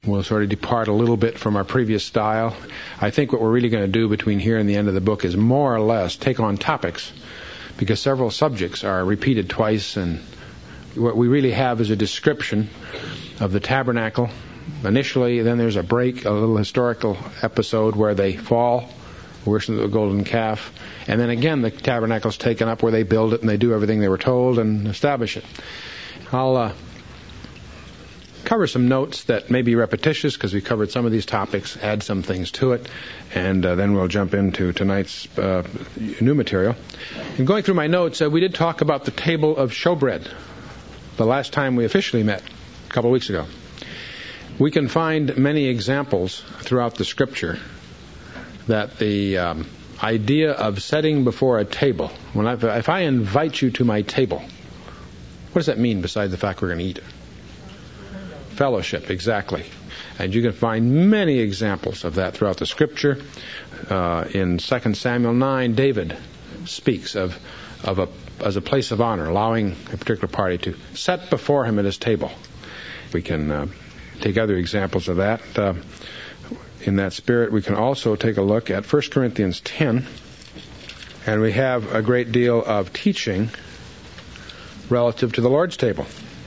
We'll sort of depart a little bit from our previous style. I think what we're really going to do between here and the end of the book is more or less take on topics, because several subjects are repeated twice, and what we really have is a description of the tabernacle initially. Then there's a break, a little historical episode where they fall, worship the golden calf, and then again the tabernacle's taken up where they build it and they do everything they were told and establish it. I'll cover some notes that may be repetitious because we covered some of these topics, add some things to it, and then we'll jump into tonight's new material. In going through my notes, we did talk about the table of showbread the last time we officially met, a couple of weeks ago. We can find many examples throughout the Scripture that the idea of setting before a table, if I invite you to my table, what does that mean besides the fact we're going to eat? Fellowship, exactly. And you can find many examples of that throughout the Scripture. In 2 Samuel 9, David speaks of as a place of honor, allowing a particular party to set before him at his table. We can take other examples of that. In that spirit, we can also take a look at 1 Corinthians 10, and we have a great deal of teaching relative to the Lord's table.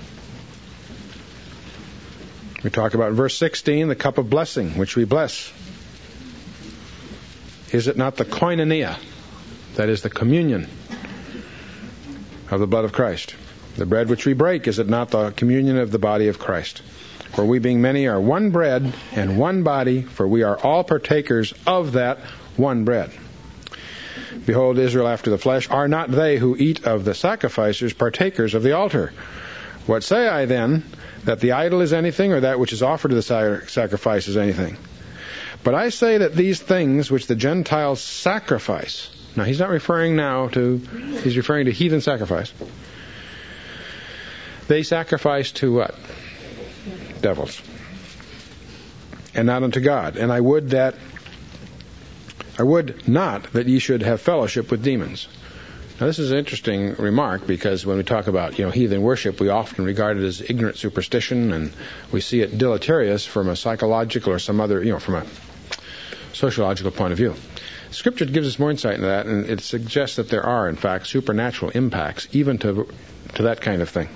We talk about in verse 16, the cup of blessing, which we bless. Is it not the koinonia, that is the communion of the blood of Christ? The bread which we break, is it not the communion of the body of Christ? For we being many are one bread and one body, for we are all partakers of that one bread. Behold, Israel after the flesh, are not they who eat of the sacrifices partakers of the altar? What say I then? That the idol is anything, or that which is offered to the sacrifice is anything? But I say that these things which the Gentiles sacrifice. Now, he's not referring he's referring to heathen sacrifice. They sacrifice to what? Devils. And not unto God. And I would not that ye should have fellowship with demons. Now, this is an interesting remark, because when we talk about heathen worship, we often regard it as ignorant superstition, and we see it deleterious from a psychological or some other, from a sociological point of view. Scripture gives us more insight into that, and it suggests that there are, in fact, supernatural impacts even to that kind of thing.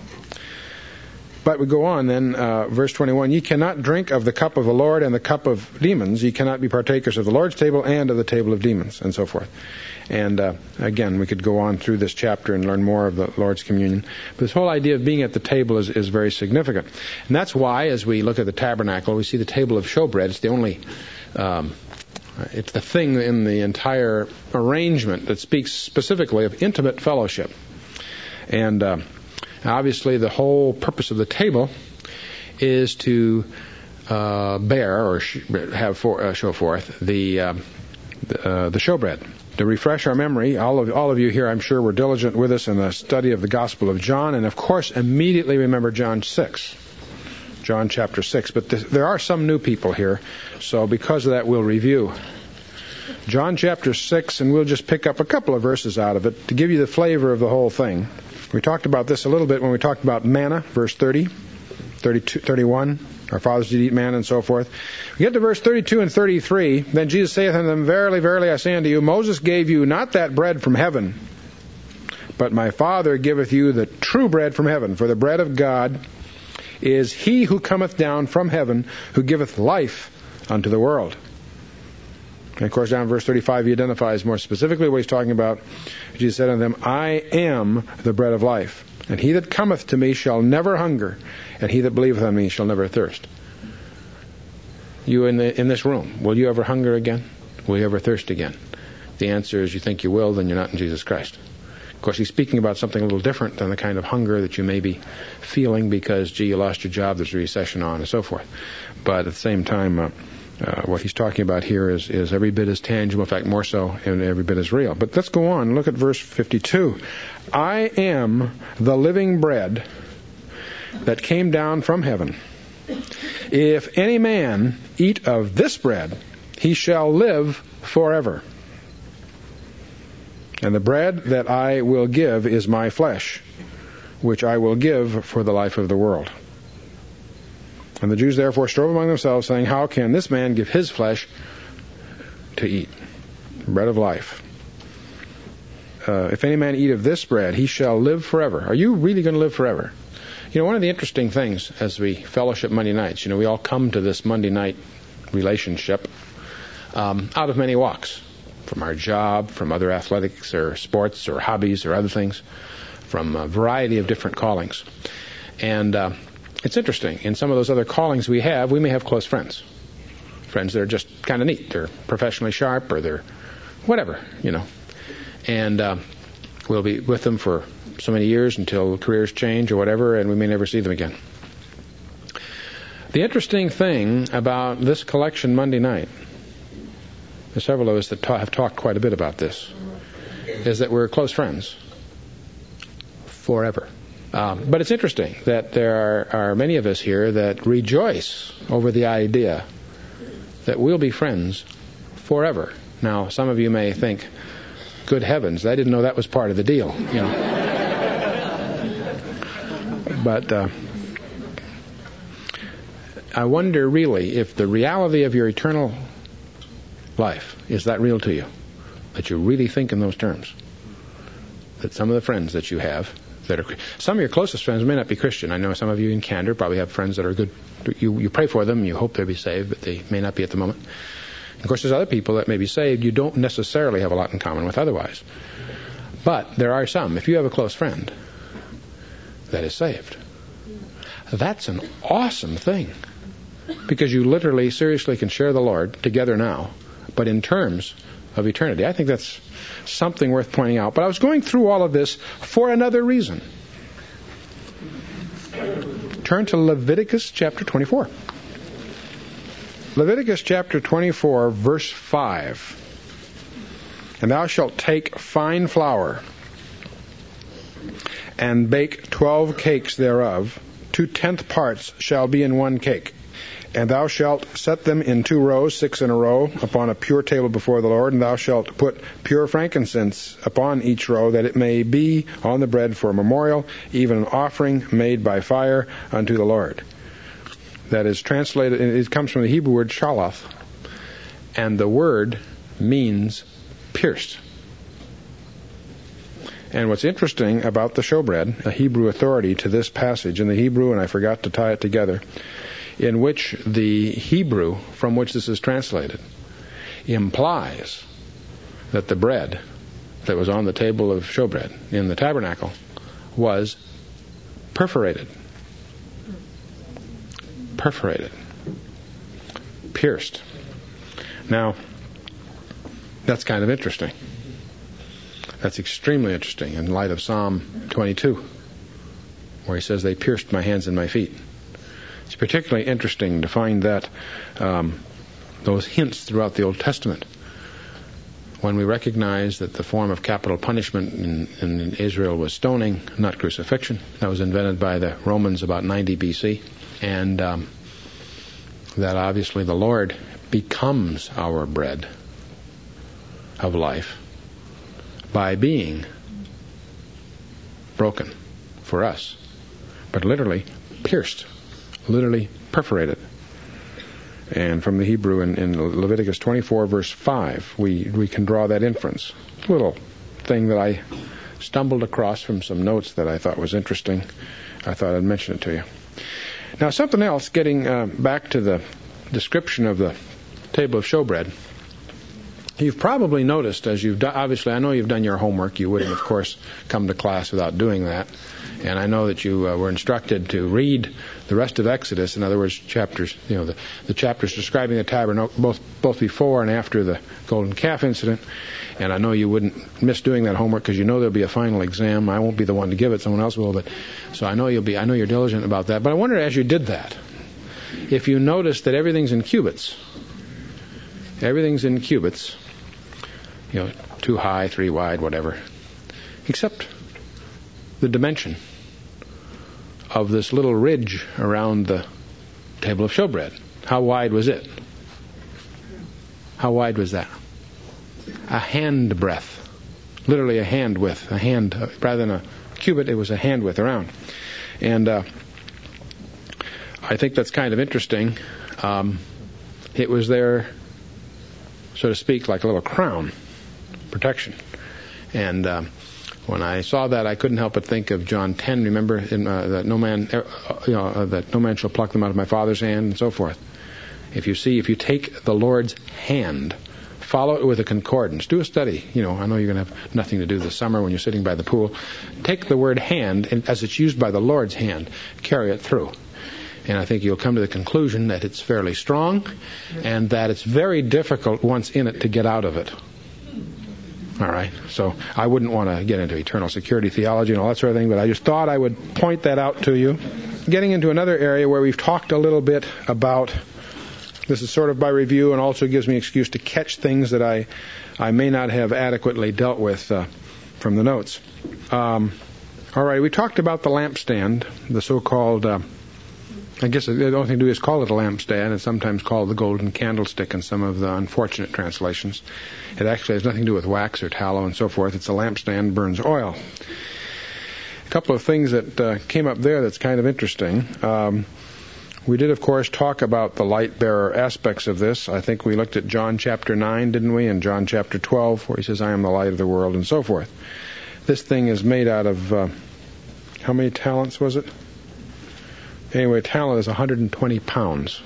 But we go on then, verse 21, ye cannot drink of the cup of the Lord and the cup of demons. Ye cannot be partakers of the Lord's table and of the table of demons, and so forth. And again, we could go on through this chapter and learn more of the Lord's communion. But this whole idea of being at the table is very significant. And that's why, as we look at the tabernacle, we see the table of showbread. It's the only, it's the thing in the entire arrangement that speaks specifically of intimate fellowship. And obviously, the whole purpose of the table is to bear or show forth the showbread. To refresh our memory, all of you here, I'm sure, were diligent with us in the study of the Gospel of John, and of course, immediately remember John chapter 6. But there are some new people here, so because of that, we'll review John chapter 6, and we'll just pick up a couple of verses out of it to give you the flavor of the whole thing. We talked about this a little bit when we talked about manna, verse 30, 32, 31. Our fathers did eat manna, and so forth. We get to verse 32 and 33. Then Jesus saith unto them, Verily, verily, I say unto you, Moses gave you not that bread from heaven, but my Father giveth you the true bread from heaven. For the bread of God is he who cometh down from heaven, who giveth life unto the world. And of course, down in verse 35, he identifies more specifically what he's talking about. Jesus said unto them, I am the bread of life. And he that cometh to me shall never hunger, and he that believeth on me shall never thirst. You in this room, will you ever hunger again? Will you ever thirst again? The answer is you think you will, then you're not in Jesus Christ. Of course, he's speaking about something a little different than the kind of hunger that you may be feeling because, you lost your job, there's a recession on, and so forth. But at the same time, what he's talking about here is every bit as tangible, in fact, more so, and every bit as real. But let's go on. Look at verse 52. I am the living bread that came down from heaven. If any man eat of this bread, he shall live forever. And the bread that I will give is my flesh, which I will give for the life of the world. And the Jews therefore strove among themselves, saying, how can this man give his flesh to eat? Bread of life. If any man eat of this bread, he shall live forever. Are you really going to live forever? You know, one of the interesting things as we fellowship Monday nights, you know, we all come to this Monday night relationship out of many walks. From our job, from other athletics or sports or hobbies or other things, from a variety of different callings. And it's interesting. In some of those other callings we may have close friends. Friends that are just kind of neat. They're professionally sharp or they're whatever, you know. And we'll be with them for so many years until careers change or whatever, and we may never see them again. The interesting thing about this collection Monday night, there's several of us that have talked quite a bit about this, is that we're close friends forever. But it's interesting that there are many of us here that rejoice over the idea that we'll be friends forever. Now, some of you may think, good heavens, I didn't know that was part of the deal. You know. But I wonder really if the reality of your eternal life is that real to you, that you really think in those terms. That some of the friends that you have, that are some of your closest friends may not be Christian. I know some of you in candor probably have friends that are good. You pray for them, you hope they'll be saved, but they may not be at the moment. Of course, there's other people that may be saved you don't necessarily have a lot in common with otherwise. But there are some. If you have a close friend that is saved, that's an awesome thing. Because you literally, seriously can share the Lord together now, but in terms of eternity. I think that's something worth pointing out. But I was going through all of this for another reason. Turn to Leviticus chapter 24. Leviticus chapter 24, verse 5. And thou shalt take fine flour, and bake 12 cakes thereof. 2/10 parts shall be in one cake. And thou shalt set them in 2 rows, 6 in a row, upon a pure table before the Lord. And thou shalt put pure frankincense upon each row, that it may be on the bread for a memorial, even an offering made by fire unto the Lord. That is translated, it comes from the Hebrew word shaloth, and the word means pierced. And what's interesting about the showbread, a Hebrew authority to this passage in the Hebrew, and I forgot to tie it together, in which the Hebrew from which this is translated implies that the bread that was on the table of showbread in the tabernacle was perforated. Pierced. Now, that's kind of interesting. That's extremely interesting in light of Psalm 22, where he says, they pierced my hands and my feet. It's particularly interesting to find that those hints throughout the Old Testament, when we recognize that the form of capital punishment in Israel was stoning, not crucifixion. That was invented by the Romans about 90 BC. And that obviously the Lord becomes our bread of life by being broken for us, but literally pierced, literally perforated. And from the Hebrew in Leviticus 24 verse 5, we can draw that inference. A little thing that I stumbled across from some notes that I thought was interesting. I thought I'd mention it to you. Now, something else, getting back to the description of the table of showbread. You've probably noticed, as you've done, obviously I know you've done your homework. You wouldn't, of course, come to class without doing that. And I know that you were instructed to read the rest of Exodus. In other words, chapters, the chapters describing the tabernacle, both before and after the golden calf incident. And I know you wouldn't miss doing that homework because you know there'll be a final exam. I won't be the one to give it; someone else will. But so I know you're diligent about that. But I wonder, as you did that, if you noticed that everything's in cubits. Everything's in cubits. 2 high, 3 wide, whatever, except the dimension of this little ridge around the table of showbread. How wide was it? How wide was that? A hand breadth. Literally a hand width. A hand, rather than a cubit, it was a hand width around. And I think that's kind of interesting. It was there, so to speak, like a little crown, protection. And when I saw that, I couldn't help but think of John 10. Remember that no man shall pluck them out of my Father's hand, and so forth. If you take the Lord's hand, follow it with a concordance. Do a study. I know you're going to have nothing to do this summer when you're sitting by the pool. Take the word hand, and as it's used by the Lord's hand, carry it through. And I think you'll come to the conclusion that it's fairly strong and that it's very difficult once in it to get out of it. All right. So I wouldn't want to get into eternal security theology and all that sort of thing, but I just thought I would point that out to you. Getting into another area where we've talked a little bit about, this is sort of by review and also gives me an excuse to catch things that I may not have adequately dealt with from the notes. All right. We talked about the lampstand, the so-called... I guess the only thing to do is call it a lampstand. It's sometimes called the golden candlestick in some of the unfortunate translations. It actually has nothing to do with wax or tallow and so forth. It's a lampstand, burns oil. A couple of things that came up there that's kind of interesting. We did, of course, talk about the light bearer aspects of this. I think we looked at John chapter 9, didn't we? And John chapter 12, where he says, I am the light of the world, and so forth. This thing is made out of, how many talents was it? Anyway, a talent is 120 pounds.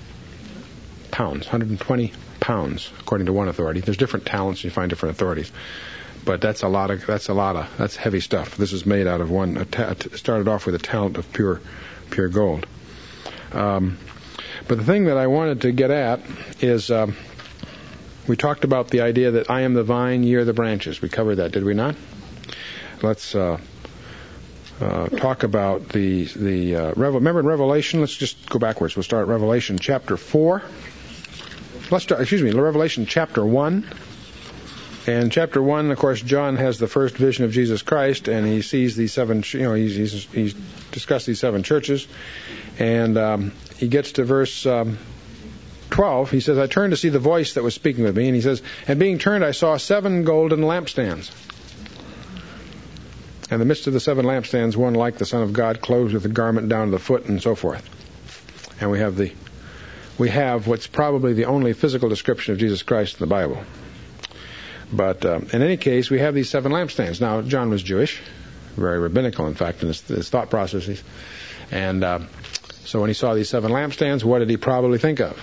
120 pounds, according to one authority. There's different talents, you find different authorities. But that's heavy stuff. This is made out of started off with a talent of pure gold. But the thing that I wanted to get at is, we talked about the idea that I am the vine, ye are the branches. We covered that, did we not? Let's, talk about remember in Revelation, let's just go backwards. We'll start at Revelation chapter 4. Revelation chapter 1. And chapter 1, of course, John has the first vision of Jesus Christ, and he sees these seven, he's discussed these seven churches. And he gets to verse 12. He says, I turned to see the voice that was speaking with me. And he says, and being turned, I saw 7 golden lampstands. In the midst of the 7 lampstands, one like the Son of God, clothed with a garment down to the foot, and so forth. And we have what's probably the only physical description of Jesus Christ in the Bible. But in any case, we have these 7 lampstands. Now, John was Jewish, very rabbinical, in fact, in his thought processes. And so when he saw these 7 lampstands, what did he probably think of?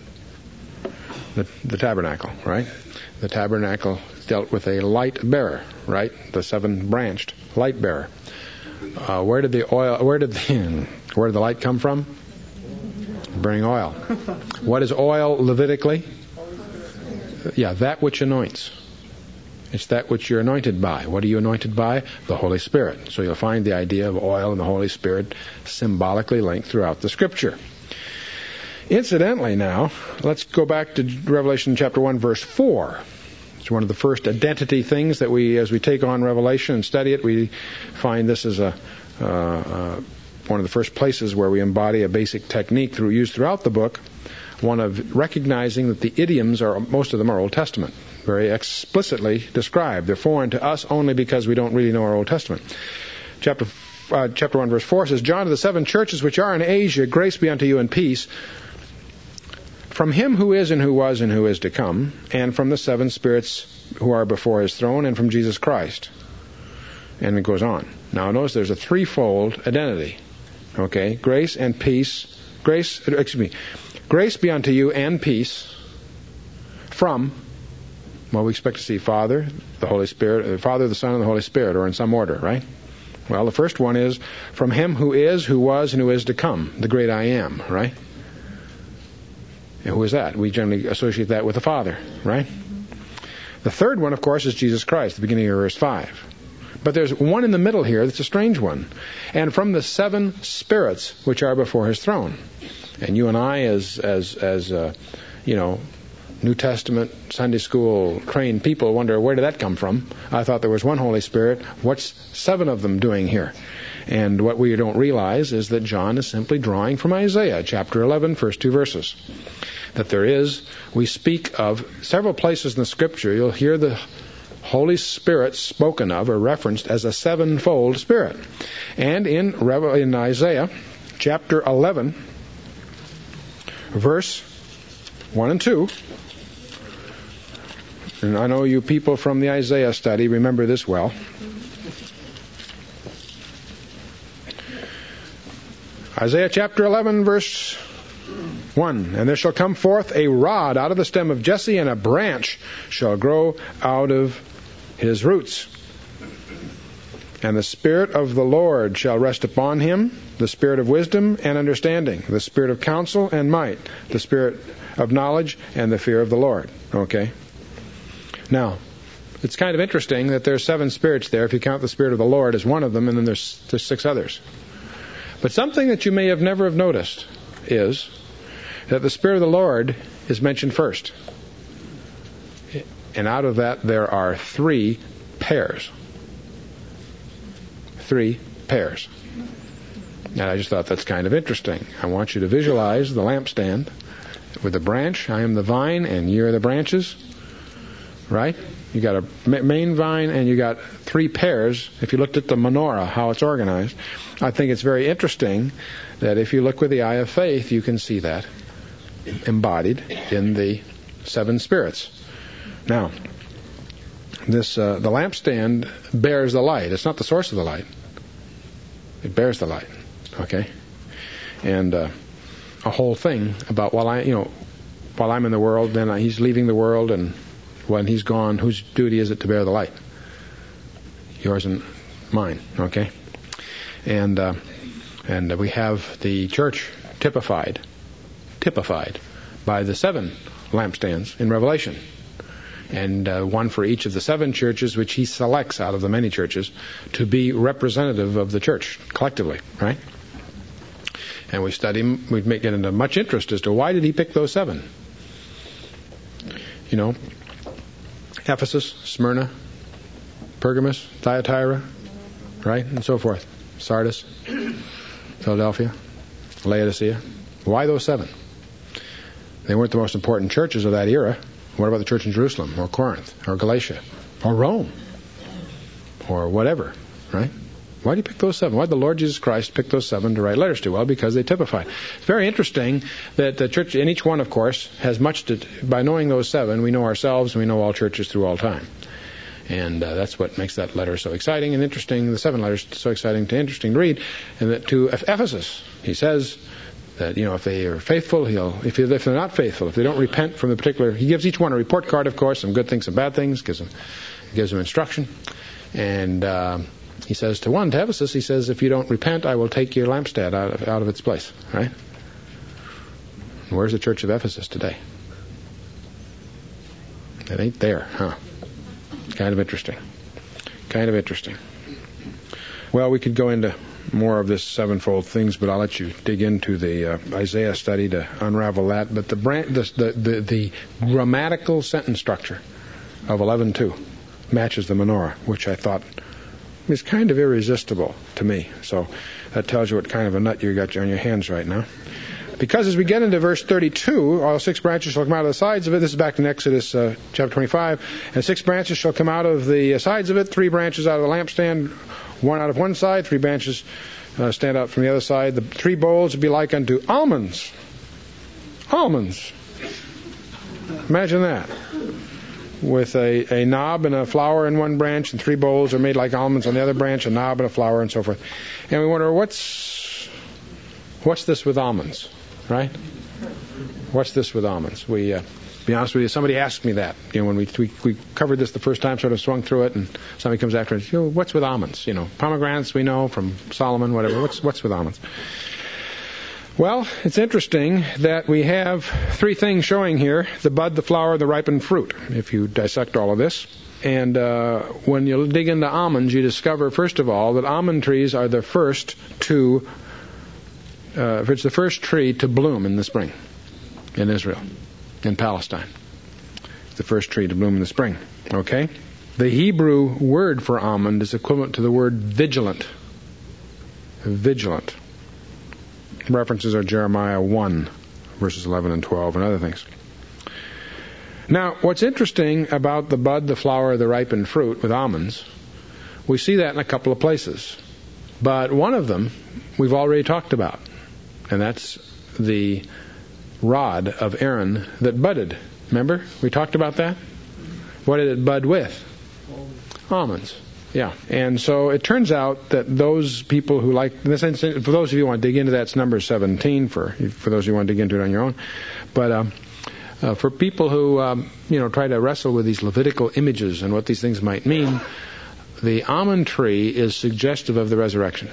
The tabernacle, right? The tabernacle dealt with a light bearer, right? The 7-branched light bearer. Where did the light come from? Burning oil. What is oil Levitically? Yeah, that which anoints. It's that which you're anointed by. What are you anointed by? The Holy Spirit. So you'll find the idea of oil and the Holy Spirit symbolically linked throughout the Scripture. Incidentally now, let's go back to Revelation chapter 1, verse 4. It's one of the first identity things that as we take on Revelation and study it, we find this is one of the first places where we embody a basic technique used throughout the book, one of recognizing that the idioms most of them are Old Testament, very explicitly described. They're foreign to us only because we don't really know our Old Testament. Chapter 1, verse 4 says, John to the 7 churches which are in Asia, grace be unto you and peace, from him who is and who was and who is to come, and from the 7 spirits who are before his throne, and from Jesus Christ. And it goes on. Now notice there's a threefold identity. Okay? Grace and peace. Grace be unto you and peace from, well, we expect to see Father, the Holy Spirit, Father, the Son, and the Holy Spirit, or in some order, right? Well, the first one is from him who is, who was, and who is to come, the great I am, right? And who is that? We generally associate that with the Father, right? The third one, of course, is Jesus Christ, the beginning of verse 5. But there's one in the middle here that's a strange one. And from the 7 spirits which are before his throne. And you and I, as New Testament, Sunday school trained people, wonder, where did that come from? I thought there was one Holy Spirit. What's 7 of them doing here? And what we don't realize is that John is simply drawing from Isaiah, chapter 11, first 2 verses. That we speak of several places in the Scripture, you'll hear the Holy Spirit spoken of or referenced as a 7-fold Spirit. And in Isaiah, chapter 11, verse 1 and 2. And I know you people from the Isaiah study remember this well. Isaiah chapter 11, verse 1. And there shall come forth a rod out of the stem of Jesse, and a branch shall grow out of his roots. And the Spirit of the Lord shall rest upon him, the Spirit of wisdom and understanding, the Spirit of counsel and might, the Spirit of knowledge and the fear of the Lord. Okay? Now, it's kind of interesting that there's 7 spirits there, if you count the Spirit of the Lord as one of them, and then there's 6 others. But something that you may have never have noticed is that the Spirit of the Lord is mentioned first. And out of that there are 3 pairs. 3 pairs. And I just thought that's kind of interesting. I want you to visualize the lampstand with the branch. I am the vine and you are the branches. Right? You got a main vine and you got 3 pairs. If you looked at the menorah, how it's organized, I think it's very interesting that if you look with the eye of faith, you can see that embodied in the 7 spirits. Now, the lampstand bears the light. It's not the source of the light. It bears the light. Okay? And a whole thing about while I'm in the world, then he's leaving the world, and when he's gone, whose duty is it to bear the light? Yours and mine. Okay? And we have the church typified by the 7 lampstands in Revelation. And one for each of the 7 churches, which he selects out of the many churches to be representative of the church collectively, right? And we study them, we get into much interest as to why did he pick those 7? You know, Ephesus, Smyrna, Pergamos, Thyatira, right? And so forth. Sardis, Philadelphia, Laodicea. Why those 7? They weren't the most important churches of that era. What about the church in Jerusalem, or Corinth, or Galatia, or Rome, or whatever, right? Why do you pick those 7? Why did the Lord Jesus Christ pick those 7 to write letters to? Well, because they typify. It's very interesting that the church, in each one, of course, has much to, by knowing those 7, we know ourselves, and we know all churches through all time. And that's what makes that letter so exciting and interesting, the 7 letters so exciting to interesting to read. And that to Ephesus, he says that, if they are faithful, if they're not faithful, if they don't repent from the particular, he gives each one a report card, of course, some good things, some bad things, gives them instruction. And he says to Ephesus, he says, if you don't repent, I will take your lampstand out of its place, right? And where's the church of Ephesus today? It ain't there, huh? Kind of interesting. Well, we could go into more of this 7-fold things, but I'll let you dig into the Isaiah study to unravel that. But the grammatical sentence structure of 11:2 matches the menorah, which I thought is kind of irresistible to me. So that tells you what kind of a nut you got on your hands right now. Because as we get into verse 32, all 6 branches shall come out of the sides of it. This is back in Exodus chapter 25. And 6 branches shall come out of the sides of it, 3 branches out of the lampstand, 1 out of one side, 3 branches stand out from the other side. The 3 bowls will be like unto almonds. Almonds. Imagine that. With a knob and a flower in one branch, and 3 bowls are made like almonds on the other branch, a knob and a flower, and so forth. And we wonder, what's this with almonds? Right? What's this with almonds? Be honest with you, somebody asked me that. When we covered this the first time, sort of swung through it, and somebody comes after us, what's with almonds? Pomegranates we know from Solomon, whatever. What's with almonds? Well, it's interesting that we have 3 things showing here: the bud, the flower, the ripened fruit, if you dissect all of this. And when you dig into almonds, you discover, first of all, that almond trees are the first it's the first tree to bloom in the spring in Israel, in Palestine. It's the first tree to bloom in the spring. Okay? The Hebrew word for almond is equivalent to the word vigilant. Vigilant. References are Jeremiah 1, verses 11 and 12, and other things. Now, what's interesting about the bud, the flower, the ripened fruit with almonds, we see that in a couple of places. But one of them we've already talked about, and that's the rod of Aaron that budded. Remember? We talked about that? What did it bud with? Almonds. Yeah. And so it turns out that those people who like, in this instance, for those of you who want to dig into that, it's number 17 for those who want to dig into it on your own. But for people who, try to wrestle with these Levitical images and what these things might mean, the almond tree is suggestive of the resurrection.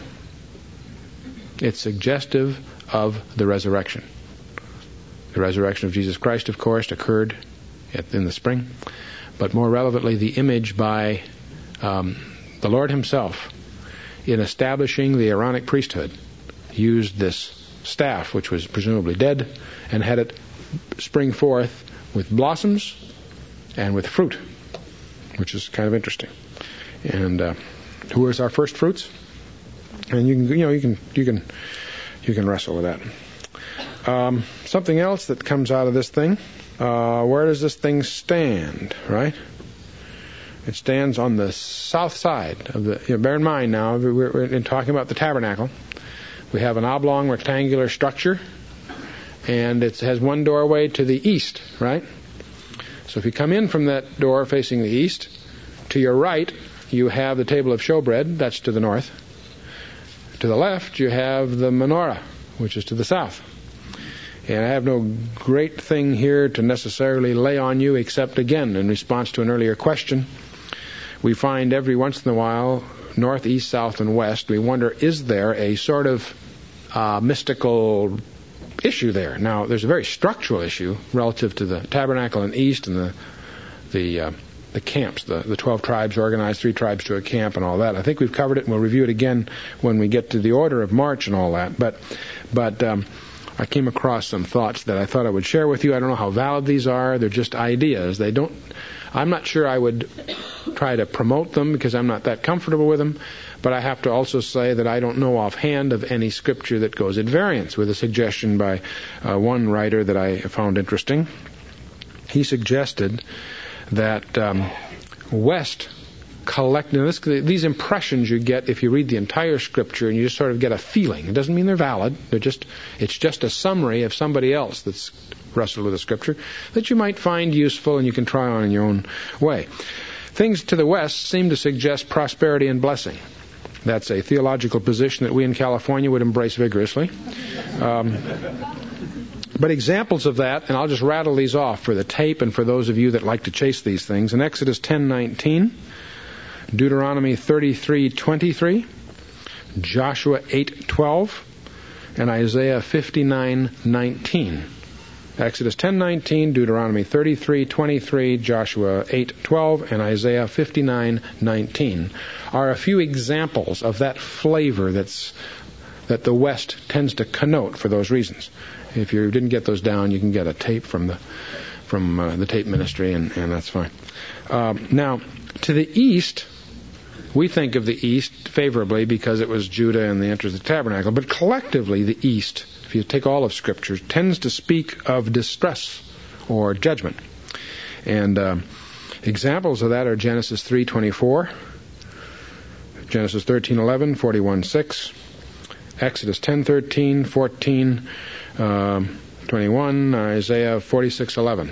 It's suggestive of the resurrection. The resurrection of Jesus Christ, of course, occurred in the spring. But more relevantly, the image by the Lord himself in establishing the Aaronic priesthood used this staff, which was presumably dead, and had it spring forth with blossoms and with fruit, which is kind of interesting. And who is our first fruits? And you can wrestle with that. Something else that comes out of this thing. Where does this thing stand? Right? It stands on the south side of the. Bear in mind now, we're talking about the tabernacle. We have an oblong rectangular structure, and it has one doorway to the east. Right? So if you come in from that door facing the east, to your right you have the table of showbread. That's to the north. To the left you have the menorah, which is to the south. And I have no great thing here to necessarily lay on you, except, again, in response to an earlier question, we find every once in a while, north, east, south, and west, we wonder, is there a sort of mystical issue there? Now, there's a very structural issue relative to the tabernacle in east and the camps, the 12 tribes organized, 3 tribes to a camp and all that. I think we've covered it, and we'll review it again when we get to the order of march and all that. But I came across some thoughts that I thought I would share with you. I don't know how valid these are. They're just ideas. I'm not sure I would try to promote them because I'm not that comfortable with them. But I have to also say that I don't know offhand of any scripture that goes at variance with a suggestion by one writer that I found interesting. He suggested that west these impressions you get if you read the entire scripture and you just sort of get a feeling. It doesn't mean they're valid. It's just a summary of somebody else that's wrestled with the scripture that you might find useful and you can try on in your own way. Things to the west seem to suggest prosperity and blessing. That's a theological position that we in California would embrace vigorously. But examples of that, and I'll just rattle these off for the tape and for those of you that like to chase these things. In Exodus 10:19, Deuteronomy 33:23, Joshua 8:12, and Isaiah 59:19. Exodus 10:19, Deuteronomy 33:23, Joshua 8:12, and Isaiah 59:19 are a few examples of that flavor that the West tends to connote for those reasons. If you didn't get those down, you can get a tape from the tape ministry, and that's fine. Now, to the east, we think of the east favorably because it was Judah and the entrance of the tabernacle. But collectively, the east, if you take all of Scripture, tends to speak of distress or judgment. And examples of that are Genesis 3:24, Genesis 13:11, 41:6, Exodus 10:13, 14, 21, Isaiah 46:11.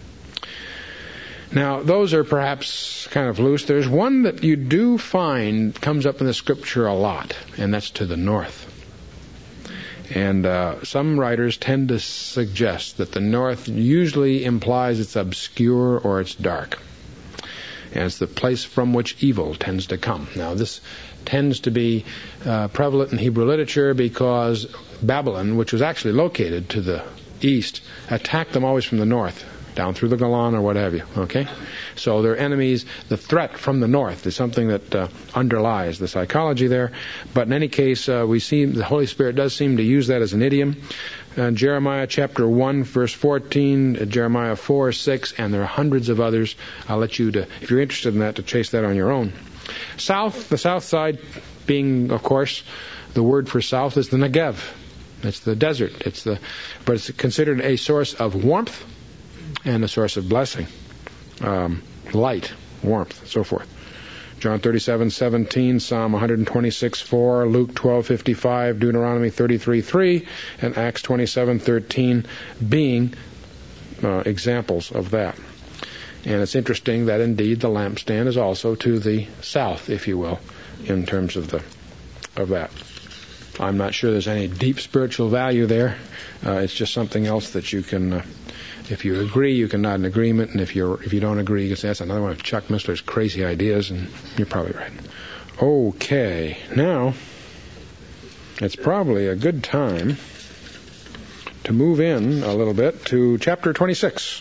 Now, those are perhaps kind of loose. There's one that you do find comes up in the Scripture a lot, and that's to the north. And some writers tend to suggest that the north usually implies it's obscure or it's dark. And it's the place from which evil tends to come. Now, this tends to be prevalent in Hebrew literature because Babylon, which was actually located to the east, attacked them always from the north, down through the Golan or what have you. Okay? So their enemies, the threat from the north is something that underlies the psychology there. But in any case, we see the Holy Spirit does seem to use that as an idiom. Jeremiah chapter 1, verse 14, Jeremiah 4, 6, and there are hundreds of others. I'll let you, if you're interested in that, to chase that on your own. South, the south side being, of course, the word for south is the Negev. It's the desert. But it's considered a source of warmth and a source of blessing. Light, warmth, so forth. John 37:17, Psalm 126:4, Luke 12:55, Deuteronomy 33:3, and Acts 27:13 being examples of that. And it's interesting that indeed the lampstand is also to the south, if you will, in terms of that. I'm not sure there's any deep spiritual value there. It's just something else that you can, if you agree, you can nod in agreement, and if you don't agree, you can say that's another one of Chuck Missler's crazy ideas, and you're probably right. Okay, now it's probably a good time to move in a little bit to chapter 26.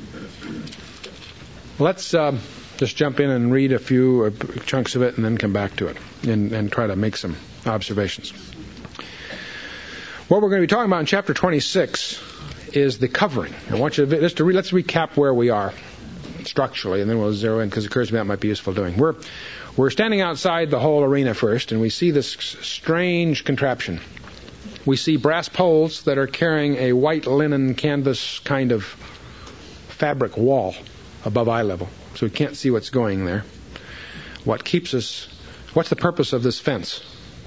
Let's just jump in and read a few chunks of it and then come back to it and try to make some observations. What we're going to be talking about in chapter 26 is the covering. I want you to let's recap where we are structurally, and then we'll zero in because it occurs to me that might be useful doing. We're standing outside the whole arena first, and we see this strange contraption. We see brass poles that are carrying a white linen canvas kind of fabric wall above eye level, so we can't see what's going there. What's the purpose of this fence?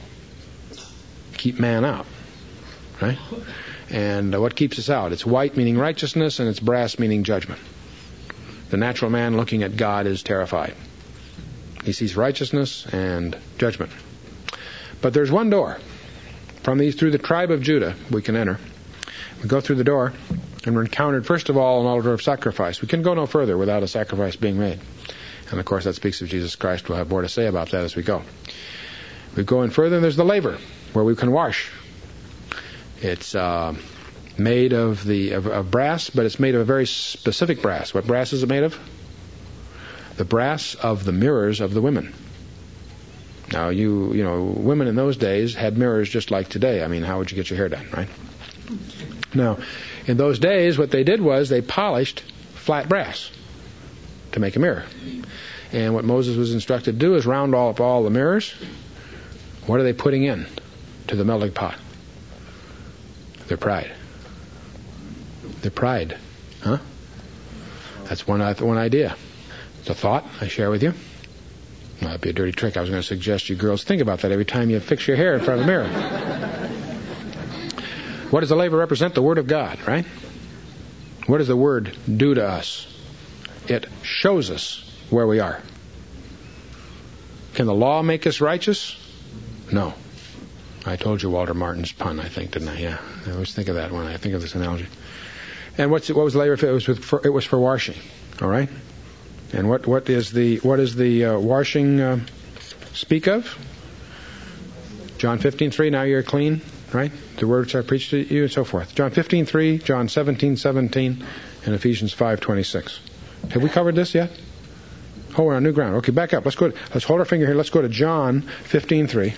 Keep man out, right? And what keeps us out? It's white meaning righteousness, and it's brass meaning judgment. The natural man looking at God is terrified. He sees righteousness and judgment. But there's one door. Through the tribe of Judah, we can enter. We go through the door, and we're encountered, first of all, an altar of sacrifice. We can go no further without a sacrifice being made. And, of course, that speaks of Jesus Christ. We'll have more to say about that as we go. We go in further, and there's the laver, where we can wash. It's made of brass, but it's made of a very specific brass. What brass is it made of? The brass of the mirrors of the women. Now, you know, women in those days had mirrors just like today. I mean, how would you get your hair done, right? Now, in those days, what they did was they polished flat brass to make a mirror. And what Moses was instructed to do is round up all the mirrors. What are they putting in to the melting pot? Their pride. Their pride. Huh? That's one idea. It's a thought I share with you. Well, that'd be a dirty trick. I was going to suggest you girls think about that every time you fix your hair in front of the mirror. What does the laver represent? The Word of God, right? What does the Word do to us? It shows us where we are. Can the law make us righteous? No. I told you Walter Martin's pun, I think, didn't I? Yeah. I always think of that when I think of this analogy. And what was the laver? It was for washing. All right? And what is the washing speak of? John 15:3. Now you're clean, right? The words I preached to you, and so forth. John 15:3, John 17:17, and Ephesians 5:26. Have we covered this yet? Oh, we're on new ground. Okay, back up. Let's hold our finger here. Let's go to John 15:3.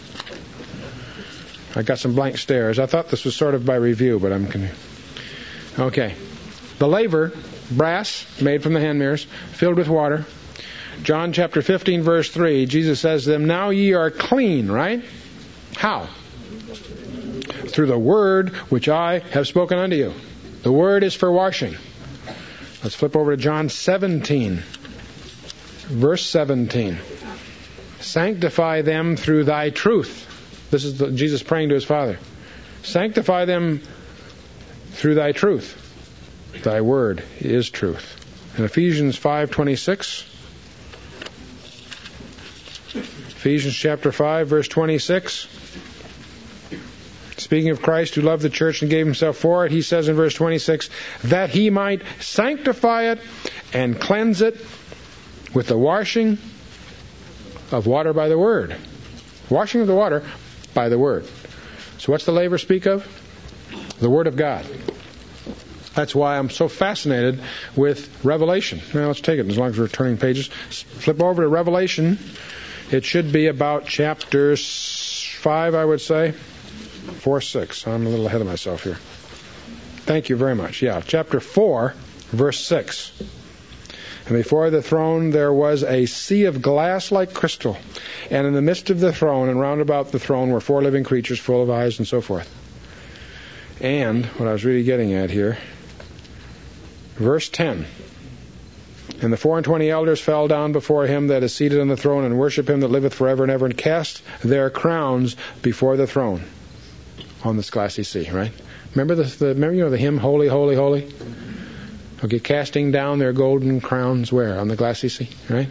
I got some blank stares. I thought this was sort of by review, but I'm going to. Okay. The laver, brass, made from the hand mirrors, filled with water. John chapter 15, verse 3, Jesus says to them, now ye are clean, right? How? Through the word which I have spoken unto you. The word is for washing. Let's flip over to John 17, verse 17. Sanctify them through thy truth. This is Jesus praying to his Father. Sanctify them through thy truth. Thy word is truth. In Ephesians 5:26, Ephesians chapter 5, verse 26, speaking of Christ who loved the church and gave himself for it, he says in verse 26, that he might sanctify it and cleanse it with the washing of water by the word. Washing of the water by the word. So what's the laver speak of? The word of God. That's why I'm so fascinated with Revelation. Now let's take it as long as we're turning pages. Flip over to Revelation. It should be about chapter 5, I would say. 4, 6. I'm a little ahead of myself here. Thank you very much. Yeah, chapter 4, verse 6. And before the throne there was a sea of glass like crystal. And in the midst of the throne and round about the throne were 4 living creatures full of eyes and so forth. And what I was really getting at here, verse 10. And the 24 elders fell down before him that is seated on the throne, and worship him that liveth forever and ever, and cast their crowns before the throne on this glassy sea, right? Remember the hymn, Holy, Holy, Holy? Okay, casting down their golden crowns where? On the glassy sea, right?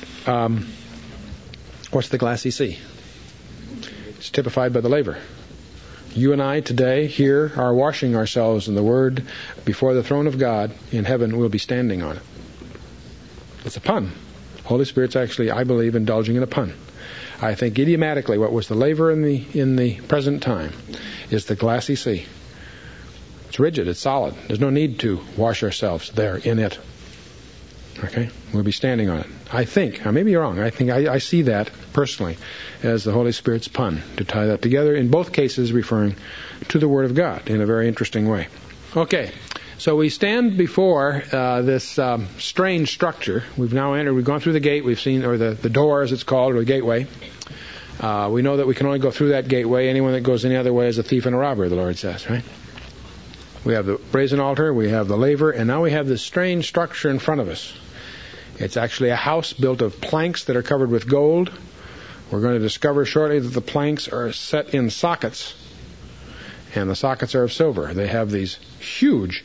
What's the glassy sea? It's typified by the laver. You and I today here are washing ourselves in the Word before the throne of God in heaven. We'll be standing on it. It's a pun. Holy Spirit's actually, I believe, indulging in a pun. I think idiomatically what was the laver in the present time is the glassy sea. It's rigid. It's solid. There's no need to wash ourselves there in it. Okay? We'll be standing on it. I think, I may be wrong, I see that personally as the Holy Spirit's pun, to tie that together, in both cases referring to the Word of God in a very interesting way. Okay, so we stand before this strange structure. We've now entered, we've gone through the gate, we've seen, or the door as it's called, or the gateway. We know that we can only go through that gateway. Anyone that goes any other way is a thief and a robber, the Lord says, right? We have the brazen altar, we have the laver, and now we have this strange structure in front of us. It's actually a house built of planks that are covered with gold. We're going to discover shortly that the planks are set in sockets, and the sockets are of silver. They have these huge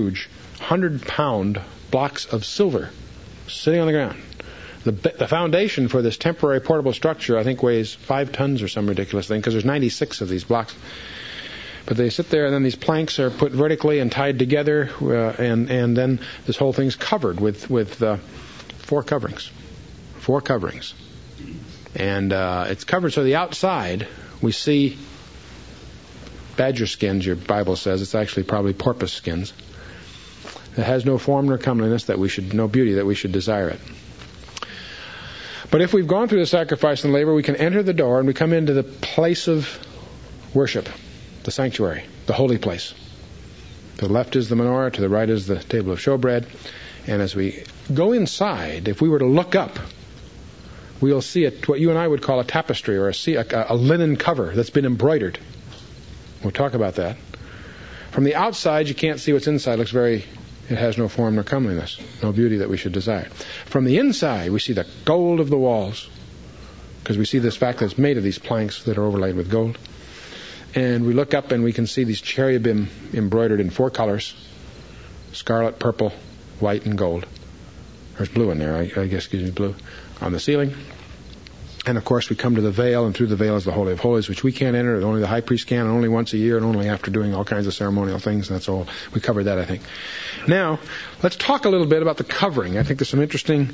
100-pound blocks of silver sitting on the ground. The foundation for this temporary portable structure, I think, weighs 5 tons or some ridiculous thing, because there's 96 of these blocks. But they sit there, and then these planks are put vertically and tied together, and then this whole thing's covered with 4 coverings. 4 coverings. And it's covered so the outside, we see badger skins, your Bible says. It's actually probably porpoise skins. It has no form nor comeliness, no beauty that we should desire it. But if we've gone through the sacrifice and labor, we can enter the door and we come into the place of worship, the sanctuary, the holy place. To the left is the menorah, to the right is the table of showbread. And as we go inside, if we were to look up, we'll see what you and I would call a tapestry, or a linen cover that's been embroidered. We'll talk about that. From the outside, you can't see what's inside. It has no form nor comeliness, no beauty that we should desire. From the inside, we see the gold of the walls, because we see this fact that it's made of these planks that are overlaid with gold. And we look up and we can see these cherubim embroidered in 4 colors: scarlet, purple, white, and gold. There's blue in there, I guess, excuse me, blue, on the ceiling. And of course we come to the veil, and through the veil is the Holy of Holies, which we can't enter, only the high priest can, and only once a year, and only after doing all kinds of ceremonial things, and that's all. We covered that, I think. Now, let's talk a little bit about the covering. I think there's some interesting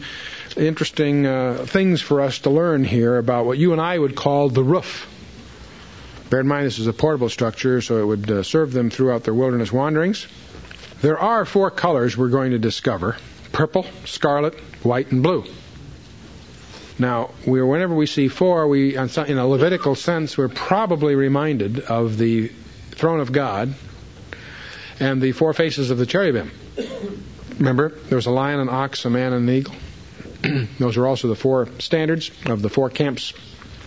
things for us to learn here about what you and I would call the roof. Bear in mind, this is a portable structure, so it would serve them throughout their wilderness wanderings. There are 4 colors we're going to discover: purple, scarlet, white, and blue. Now, whenever we see 4, in a Levitical sense, we're probably reminded of the throne of God and the 4 faces of the cherubim. Remember, there was a lion, an ox, a man, and an eagle. Those are also the 4 standards of the 4 camps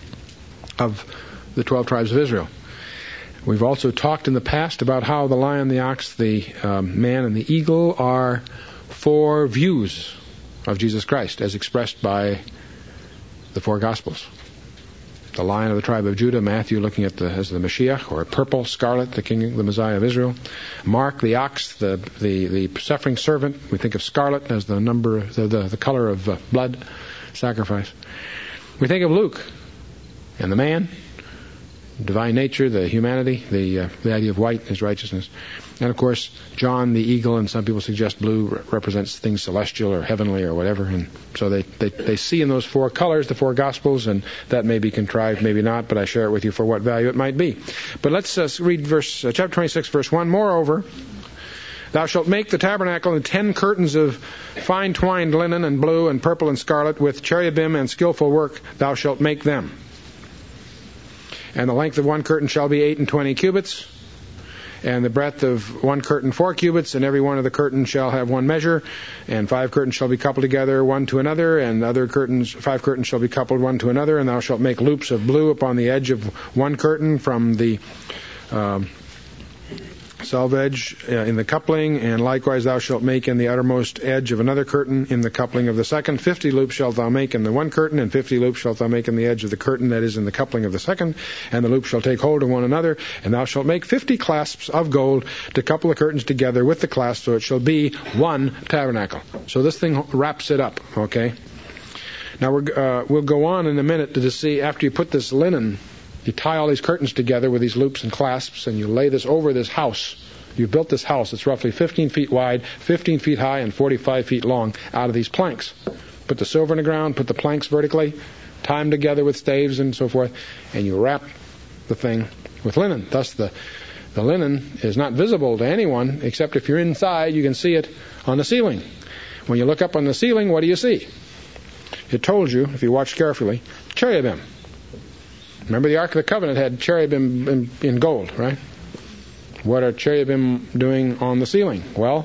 of the 12 tribes of Israel. We've also talked in the past about how the lion, the ox, the man, and the eagle are 4 views of Jesus Christ, as expressed by the 4 Gospels. The lion of the tribe of Judah, Matthew looking at as the Mashiach, or purple, scarlet, the king, the Messiah of Israel. Mark, the ox, the suffering servant. We think of scarlet as the color of blood sacrifice. We think of Luke and the man, divine nature, the humanity, the idea of white is righteousness. And of course, John, the eagle, and some people suggest blue represents things celestial or heavenly or whatever. And so they see in those 4 colors the 4 Gospels, and that may be contrived, maybe not, but I share it with you for what value it might be. But let's read chapter 26, verse 1. Moreover, thou shalt make the tabernacle in 10 curtains of fine twined linen, and blue and purple and scarlet, with cherubim and skillful work thou shalt make them. And the length of one curtain shall be 28 cubits, and the breadth of one curtain 4 cubits, and every one of the curtains shall have 1 measure, and 5 curtains shall be coupled together one to another, and 5 curtains shall be coupled one to another, and thou shalt make loops of blue upon the edge of one curtain from the Selvedge in the coupling, and likewise thou shalt make in the uttermost edge of another curtain in the coupling of the second. 50 loops shalt thou make in the one curtain, and 50 loops shalt thou make in the edge of the curtain that is in the coupling of the second. And the loops shall take hold of one another, and thou shalt make 50 clasps of gold to couple the curtains together with the clasps, so it shall be one tabernacle. So this thing wraps it up, okay? Now we'll go on in a minute to see, after you put this linen, you tie all these curtains together with these loops and clasps, and you lay this over this house. You built this house. It's roughly 15 feet wide, 15 feet high, and 45 feet long out of these planks. Put the silver in the ground, put the planks vertically, tie them together with staves and so forth, and you wrap the thing with linen. Thus, the linen is not visible to anyone, except if you're inside, you can see it on the ceiling. When you look up on the ceiling, what do you see? It told you, if you watched carefully, cherubim. Remember, the Ark of the Covenant had cherubim in gold, right? What are cherubim doing on the ceiling? Well,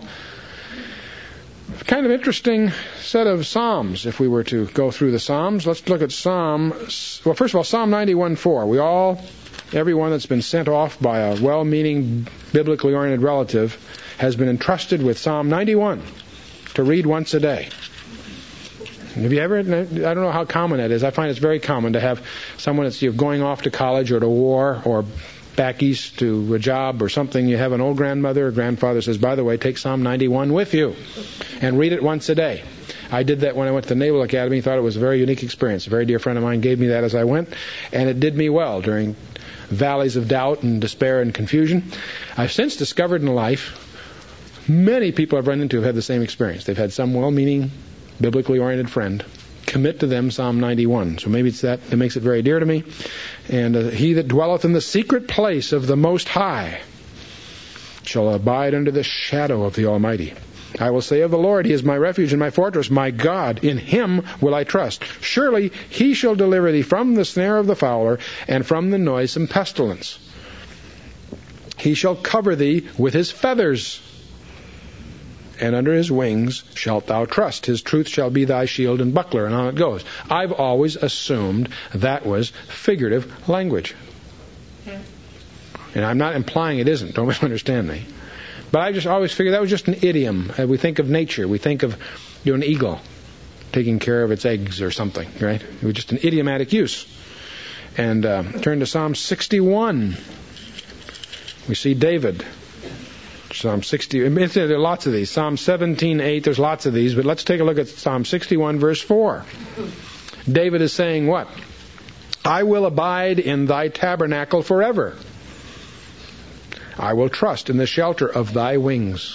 kind of interesting set of Psalms, if we were to go through the Psalms. Let's look at first of all, Psalm 91:4. Everyone that's been sent off by a well-meaning, biblically oriented relative has been entrusted with Psalm 91 to read once a day. Have you ever, I don't know how common that is. I find it's very common to have someone that's going off to college or to war or back east to a job or something. You have an old grandmother or grandfather says, by the way, take Psalm 91 with you and read it once a day. I did that when I went to the Naval Academy. Thought it was a very unique experience. A very dear friend of mine gave me that as I went, and it did me well during valleys of doubt and despair and confusion. I've since discovered in life, many people I've run into have had the same experience. They've had some well-meaning, biblically oriented friend commit to them Psalm 91. So maybe it's that makes it very dear to me. And he that dwelleth in the secret place of the Most High shall abide under the shadow of the Almighty. I will say of the Lord, He is my refuge and my fortress, my God, in Him will I trust. Surely He shall deliver thee from the snare of the fowler and from the noisome pestilence. He shall cover thee with His feathers, and under His wings shalt thou trust. His truth shall be thy shield and buckler. And on it goes. I've always assumed that was figurative language. And I'm not implying it isn't. Don't misunderstand me. But I just always figured that was just an idiom. We think of nature. We think of an eagle taking care of its eggs or something, right? It was just an idiomatic use. And turn to Psalm 61. We see David. Psalm 60, there are lots of these. Psalm 17:8, there's lots of these, but let's take a look at Psalm 61, verse 4. David is saying what? I will abide in thy tabernacle forever. I will trust in the shelter of thy wings.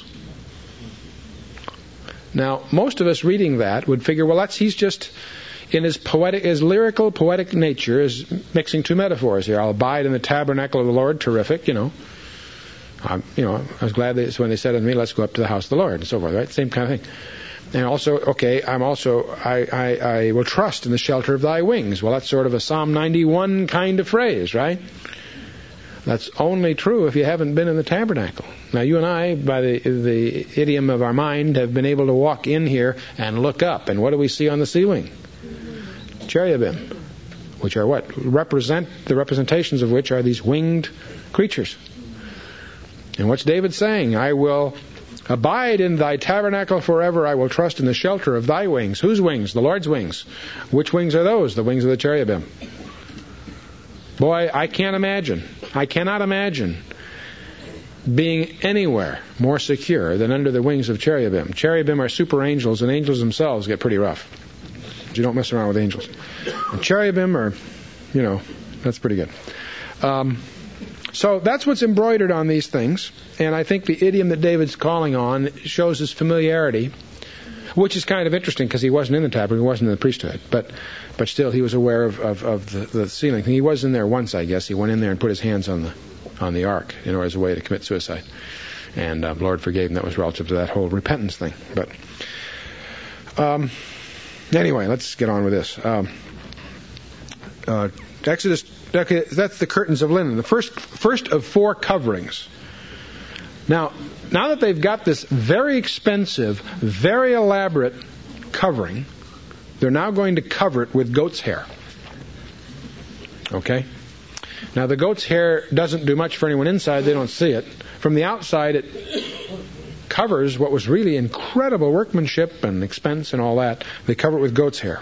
Now, most of us reading that would figure, well, he's just in his lyrical, poetic nature is mixing two metaphors here. I'll abide in the tabernacle of the Lord. Terrific, I was glad when they said to me, let's go up to the house of the Lord, and so forth, right? Same kind of thing. And also, I will trust in the shelter of thy wings. Well, that's sort of a Psalm 91 kind of phrase, right? That's only true if you haven't been in the tabernacle. Now, you and I, by the idiom of our mind, have been able to walk in here and look up. And what do we see on the ceiling? Cherubim, which are what? The representations of which are these winged creatures. And what's David saying? I will abide in thy tabernacle forever. I will trust in the shelter of thy wings. Whose wings? The Lord's wings. Which wings are those? The wings of the cherubim. Boy, I cannot imagine being anywhere more secure than under the wings of cherubim. Cherubim are super angels, and angels themselves get pretty rough. You don't mess around with angels. And cherubim are, that's pretty good. So that's what's embroidered on these things, and I think the idiom that David's calling on shows his familiarity, which is kind of interesting because he wasn't in the tabernacle, he wasn't in the priesthood, but still he was aware of the ceiling. He was in there once, I guess. He went in there and put his hands on the ark as a way to commit suicide, and the Lord forgave him. That was relative to that whole repentance thing. But anyway, let's get on with this. Exodus. Okay, that's the curtains of linen, the first of four coverings. Now that they've got this very expensive, very elaborate covering, they're now going to cover it with goat's hair. Okay? Now the goat's hair doesn't do much for anyone inside, they don't see it, from the outside, it covers what was really incredible workmanship and expense and all that. They cover it with goat's hair.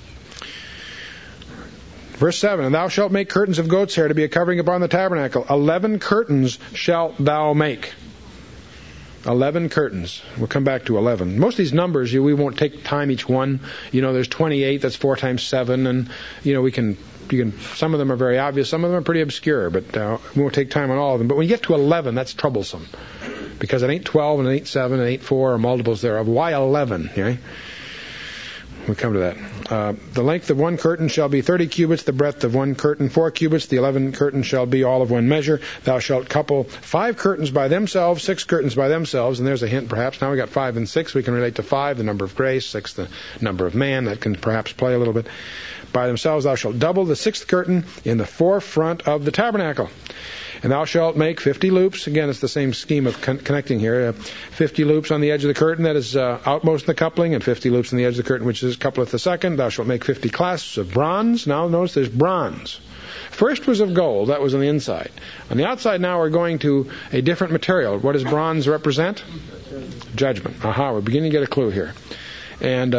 Verse 7, and thou shalt make curtains of goat's hair to be a covering upon the tabernacle. 11 curtains shalt thou make. 11 curtains. We'll come back to 11. Most of these numbers, we won't take time each one. There's 28, that's 4 times 7, and, we can, some of them are very obvious, some of them are pretty obscure, but we won't take time on all of them. But when you get to 11, that's troublesome, because it ain't 12, and it ain't 7, and it ain't 4, or multiples thereof. Why 11? Okay? We'll come to that. The length of one curtain shall be 30 cubits, the breadth of one curtain 4 cubits, the 11 curtains shall be all of one measure. Thou shalt couple 5 curtains by themselves, 6 curtains by themselves, and there's a hint perhaps. Now we got 5 and 6, we can relate to 5, the number of grace, 6, the number of man, that can perhaps play a little bit. By themselves thou shalt double the 6th curtain in the forefront of the tabernacle. And thou shalt make 50 loops. Again, it's the same scheme of connecting here. 50 loops on the edge of the curtain that is outmost in the coupling, and 50 loops on the edge of the curtain which is coupleth the second. Thou shalt make 50 clasps of bronze. Now notice there's bronze. First was of gold. That was on the inside. On the outside now we're going to a different material. What does bronze represent? Judgment. Aha, we're beginning to get a clue here. And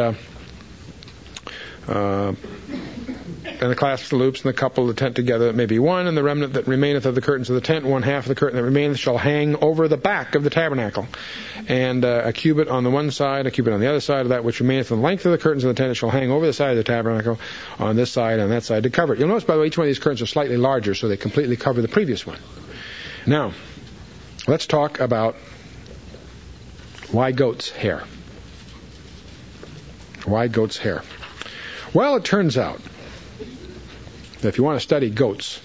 the clasps, the loops, and the couple of the tent together, that may be one, and the remnant that remaineth of the curtains of the tent, 1/2 of the curtain that remaineth shall hang over the back of the tabernacle. And a cubit on the one side, a cubit on the other side of that which remaineth in the length of the curtains of the tent, it shall hang over the side of the tabernacle on this side and on that side to cover it. You'll notice, by the way, each one of these curtains are slightly larger, so they completely cover the previous one. Now, let's talk about why goat's hair. Why goat's hair? Well, it turns out that if you want to study goats,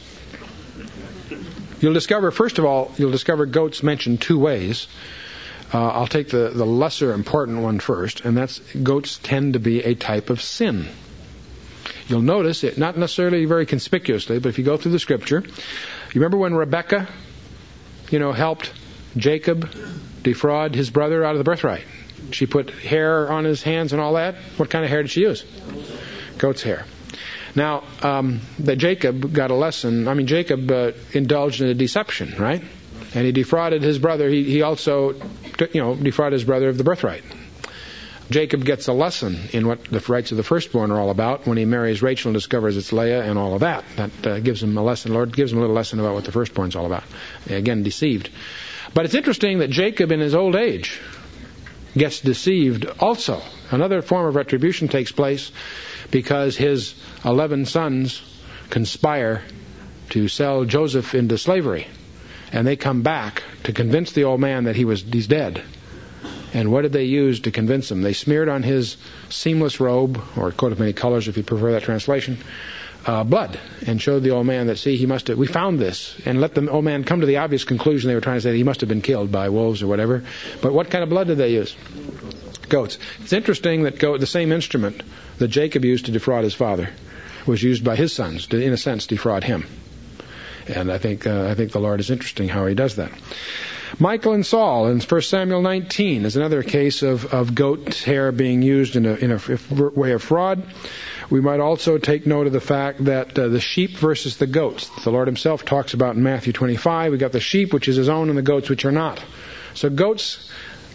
you'll discover, first of all, goats mentioned 2 ways. I'll take the lesser important one first, and that's goats tend to be a type of sin. You'll notice it, not necessarily very conspicuously, but if you go through the Scripture, you remember when Rebekah, helped Jacob defraud his brother out of the birthright? She put hair on his hands and all that. What kind of hair did she use? Goat's hair. Now, that Jacob got a lesson. Jacob indulged in a deception, right? And he defrauded his brother. He also, defrauded his brother of the birthright. Jacob gets a lesson in what the rights of the firstborn are all about when he marries Rachel and discovers it's Leah and all of that. That gives him a lesson. The Lord gives him a little lesson about what the firstborn's all about. Again, deceived. But it's interesting that Jacob in his old age gets deceived also. Another form of retribution takes place because his 11 sons conspire to sell Joseph into slavery. And they come back to convince the old man that he's dead. And what did they use to convince him? They smeared on his seamless robe, or coat of many colors if you prefer that translation, blood, and showed the old man that, see, we found this, and let the old man come to the obvious conclusion they were trying to say that he must have been killed by wolves or whatever. But what kind of blood did they use? Goats. It's interesting that the same instrument that Jacob used to defraud his father was used by his sons to, in a sense, defraud him. And I think the Lord is interesting how he does that. Michal and Saul in 1 Samuel 19 is another case of goat hair being used in a way of fraud. We might also take note of the fact that the sheep versus the goats, the Lord himself talks about in Matthew 25. We've got the sheep, which is his own, and the goats, which are not. So goats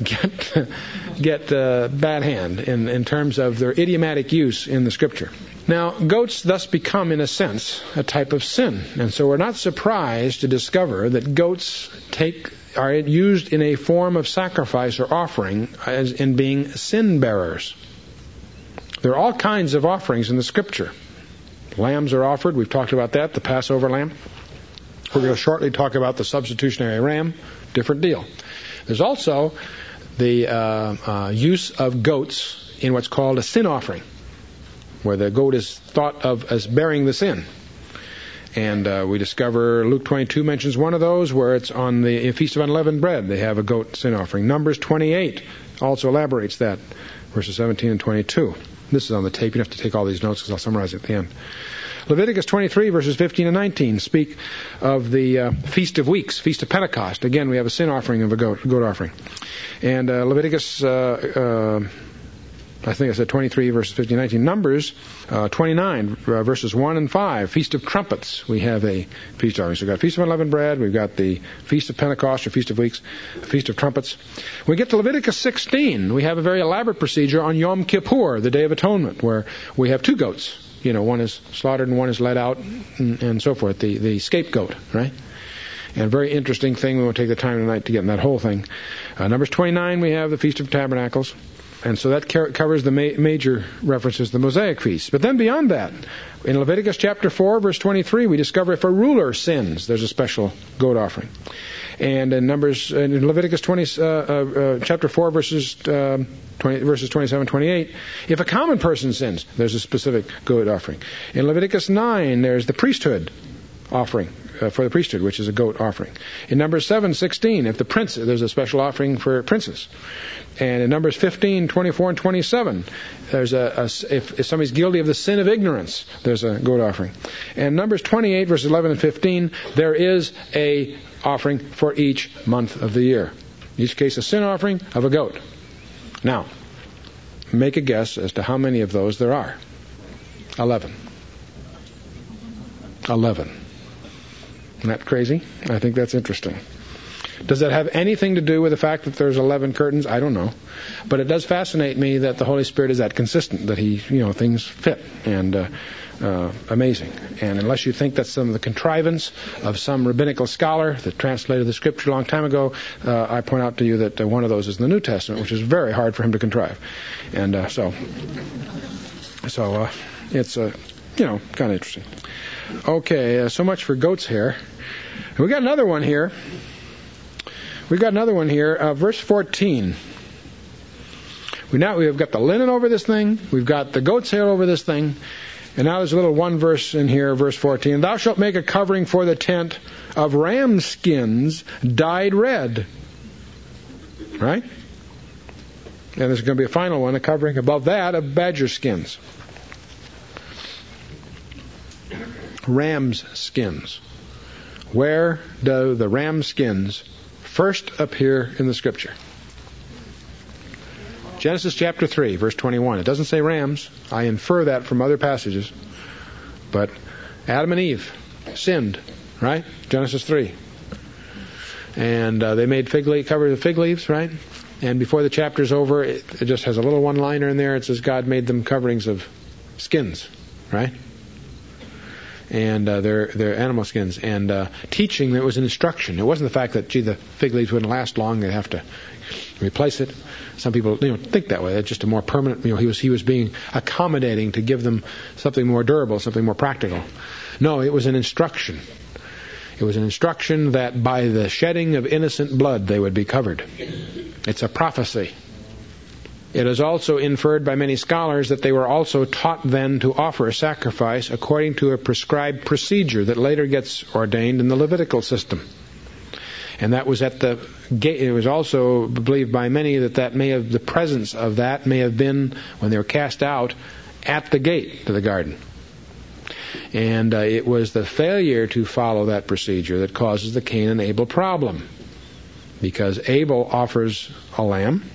get bad hand in terms of their idiomatic use in the Scripture. Now, goats thus become, in a sense, a type of sin. And so we're not surprised to discover that goats are used in a form of sacrifice or offering as in being sin bearers. There are all kinds of offerings in the Scripture. Lambs are offered. We've talked about that, the Passover lamb. We're going to shortly talk about the substitutionary ram. Different deal. There's also the use of goats in what's called a sin offering, where the goat is thought of as bearing the sin. And we discover Luke 22 mentions one of those, where it's on the Feast of Unleavened Bread. They have a goat sin offering. Numbers 28 also elaborates that, verses 17 and 22. This is on the tape. You don't have to take all these notes because I'll summarize it at the end. Leviticus 23, verses 15 and 19 speak of the Feast of Weeks, Feast of Pentecost. Again, we have a sin offering of a goat offering. And Leviticus I think I said 23 verses 15 19. Numbers 29 verses 1 and 5. Feast of Trumpets. We have a feast offering. So we've got Feast of Unleavened Bread. We've got the Feast of Pentecost or Feast of Weeks. Feast of Trumpets. When we get to Leviticus 16, we have a very elaborate procedure on Yom Kippur, the Day of Atonement, where we have two goats. One is slaughtered and one is let out and so forth. The scapegoat, right? And a very interesting thing. We won't take the time tonight to get in that whole thing. Numbers 29, we have the Feast of Tabernacles. And so that covers the major references to the Mosaic feasts. But then beyond that, in Leviticus chapter 4, verse 23, we discover if a ruler sins, there's a special goat offering. And in Leviticus chapter 4, verses 27, 28, if a common person sins, there's a specific goat offering. In Leviticus 9, there's the priesthood offering for the priesthood, which is a goat offering. In Numbers 7:16, if the prince, there's a special offering for princes. And in Numbers 15, 24, and 27, there's if somebody's guilty of the sin of ignorance, there's a goat offering. And Numbers 28, verses 11 and 15, there is a offering for each month of the year. In each case, a sin offering of a goat. Now, make a guess as to how many of those there are. 11. Isn't that crazy? I think that's interesting. Does that have anything to do with the fact that there's 11 curtains? I don't know. But it does fascinate me that the Holy Spirit is that consistent, that He, things fit and amazing. And unless you think that's some of the contrivance of some rabbinical scholar that translated the Scripture a long time ago, I point out to you that one of those is in the New Testament, which is very hard for him to contrive. And so it's kind of interesting. Okay, so much for goat's hair. We got another one here. Verse 14. We have got the linen over this thing. We've got the goat's hair over this thing. And now there's a little one verse in here, verse 14. Thou shalt make a covering for the tent of ram skins dyed red. Right? And there's going to be a final one, a covering above that of badger skins. Ram's skins. Where do the ram skins first appear in the Scripture? Genesis chapter 3, verse 21. It doesn't say rams. I infer that from other passages. But Adam and Eve sinned, right? Genesis 3. And they made covered with fig leaves, right? And before the chapter's over, it just has a little one-liner in there. It says God made them coverings of skins, right? And their animal skins, and teaching that was an instruction. It wasn't the fact that the fig leaves wouldn't last long; they'd have to replace it. Some people think that way. It's just a more permanent. He was being accommodating to give them something more durable, something more practical. No, it was an instruction. It was an instruction that by the shedding of innocent blood they would be covered. It's a prophecy. It is also inferred by many scholars that they were also taught then to offer a sacrifice according to a prescribed procedure that later gets ordained in the Levitical system. And that was at the gate. It was also believed by many that the presence of that may have been when they were cast out at the gate to the garden. And it was the failure to follow that procedure that causes the Cain and Abel problem. Because Abel offers a lamb,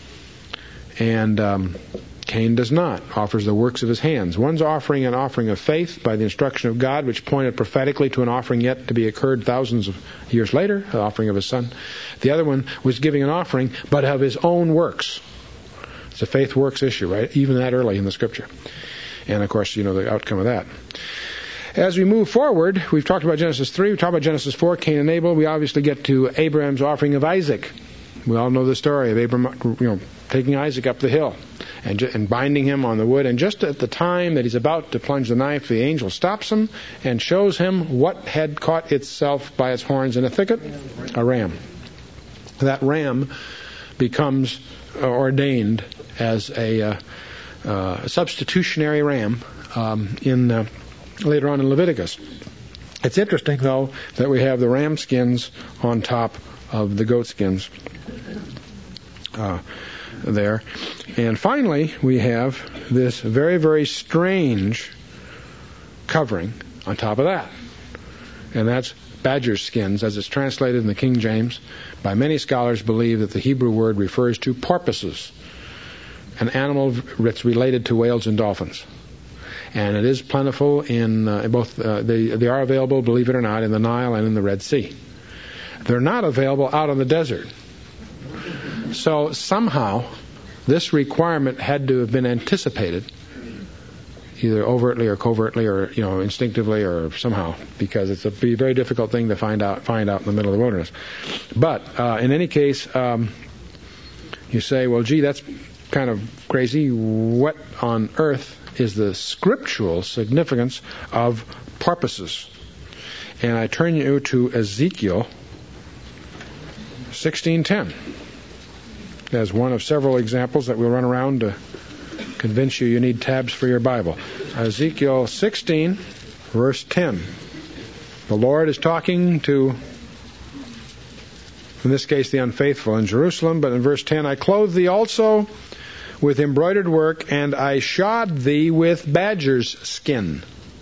and Cain does not, offers the works of his hands. One's offering an offering of faith by the instruction of God, which pointed prophetically to an offering yet to be occurred thousands of years later, the offering of his son. The other one was giving an offering, but of his own works. It's a faith works issue, right? Even that early in the Scripture. And of course, the outcome of that. As we move forward, we've talked about Genesis 3, we've talked about Genesis 4, Cain and Abel. We obviously get to Abraham's offering of Isaac. We all know the story of Abraham, taking Isaac up the hill and binding him on the wood. And just at the time that he's about to plunge the knife, the angel stops him and shows him what had caught itself by its horns in a thicket, a ram. That ram becomes ordained as a substitutionary ram later on in Leviticus. It's interesting, though, that we have the ram skins on top of the goat skins there. And finally, we have this very, very strange covering on top of that. And that's badger skins, as it's translated in the King James. By many scholars believe that the Hebrew word refers to porpoises. an animal that's related to whales and dolphins. And it is plentiful in both, they are available, believe it or not, in the Nile and in the Red Sea. They're not available out on the desert. So somehow, this requirement had to have been anticipated, either overtly or covertly, or instinctively, or somehow, because it's a very difficult thing to find out in the middle of the wilderness. But in any case, you say, well, gee, that's kind of crazy. What on earth is the scriptural significance of porpoises? And I turn you to Ezekiel 16:10 as one of several examples that we'll run around to convince you need tabs for your Bible. Ezekiel 16, verse 10. The Lord is talking to, in this case, the unfaithful in Jerusalem, but in verse 10, I clothed thee also with embroidered work, and I shod thee with badger's skin.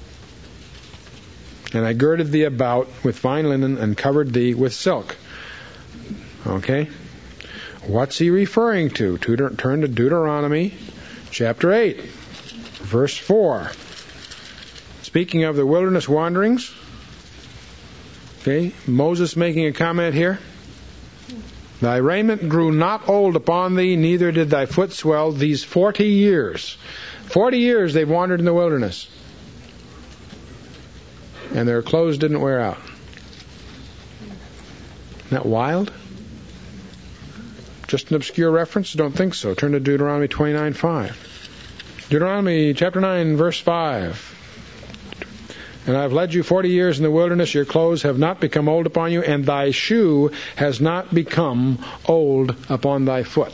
And I girded thee about with fine linen and covered thee with silk. Okay? What's he referring to? Turn to Deuteronomy chapter 8, verse 4. Speaking of the wilderness wanderings, okay, Moses making a comment here. Thy raiment grew not old upon thee, neither did thy foot swell these 40 years. 40 years they've wandered in the wilderness. And their clothes didn't wear out. Isn't that wild? Just an obscure reference? Don't think so. Turn to Deuteronomy 29:5. Deuteronomy chapter 9, verse 5. And I've led you 40 years in the wilderness. Your clothes have not become old upon you, and thy shoe has not become old upon thy foot.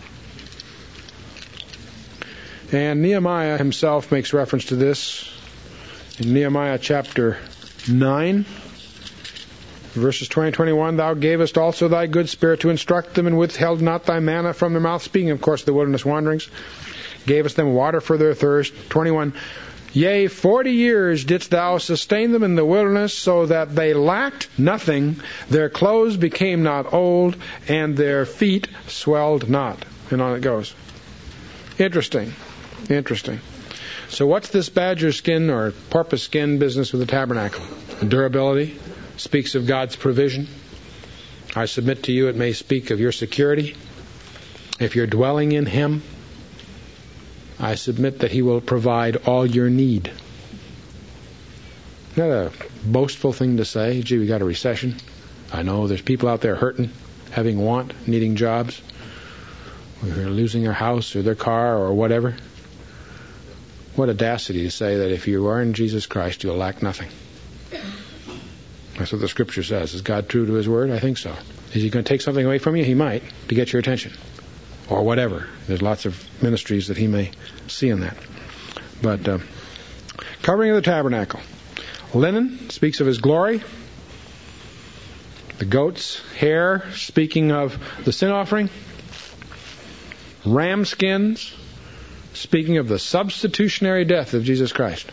And Nehemiah himself makes reference to this in Nehemiah chapter 9. Verses 20 and 21, thou gavest also thy good spirit to instruct them, and withheld not thy manna from their mouth. Speaking, of course, of the wilderness wanderings. Gavest them water for their thirst. 21, yea, 40 years didst thou sustain them in the wilderness, so that they lacked nothing. Their clothes became not old, and their feet swelled not. And on it goes. Interesting. So what's this badger skin or porpoise skin business with the tabernacle? Durability. Speaks of God's provision. I submit to you it may speak of your security. If you're dwelling in Him, I submit that He will provide all your need. Isn't that a boastful thing to say? Gee, we got a recession. I know there's people out there hurting, having want, needing jobs. We're losing their house or their car or whatever. What audacity to say that if you are in Jesus Christ, you'll lack nothing. That's what the Scripture says. Is God true to His Word? I think so. Is He going to take something away from you? He might, to get your attention. Or whatever. There's lots of ministries that He may see in that. But covering of the tabernacle. Linen speaks of His glory. The goat's hair, speaking of the sin offering. Ram skins, speaking of the substitutionary death of Jesus Christ.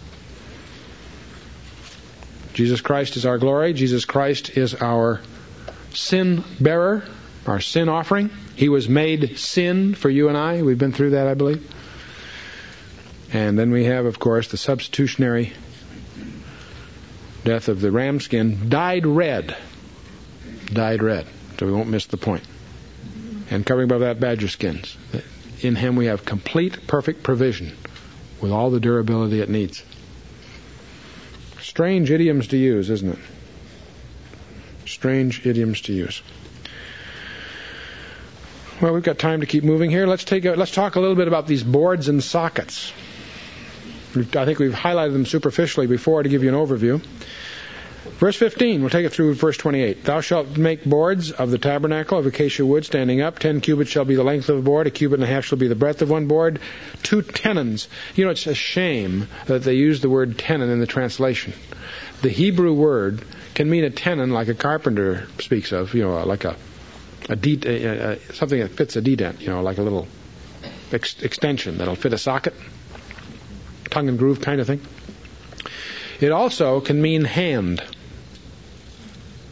Jesus Christ is our glory. Jesus Christ is our sin bearer, our sin offering. He was made sin for you and I. We've been through that, I believe. And then we have, of course, the substitutionary death of the ram skin, dyed red. Dyed red. So we won't miss the point. And covering above that, badger skins. In Him we have complete, perfect provision with all the durability it needs. Strange idioms to use, isn't it? Strange idioms to use. Well, we've got time to keep moving here. Let's talk a little bit about these boards and sockets. I think we've highlighted them superficially before to give you an overview. Verse 15, we'll take it through verse 28. Thou shalt make boards of the tabernacle of acacia wood standing up. 10 cubits shall be the length of the board. 1.5 cubits shall be the breadth of one board. 2 tenons. You know, it's a shame that they use the word tenon in the translation. The Hebrew word can mean a tenon like a carpenter speaks of, like something that fits a dedent, like a little extension that'll fit a socket. Tongue and groove kind of thing. It also can mean hand.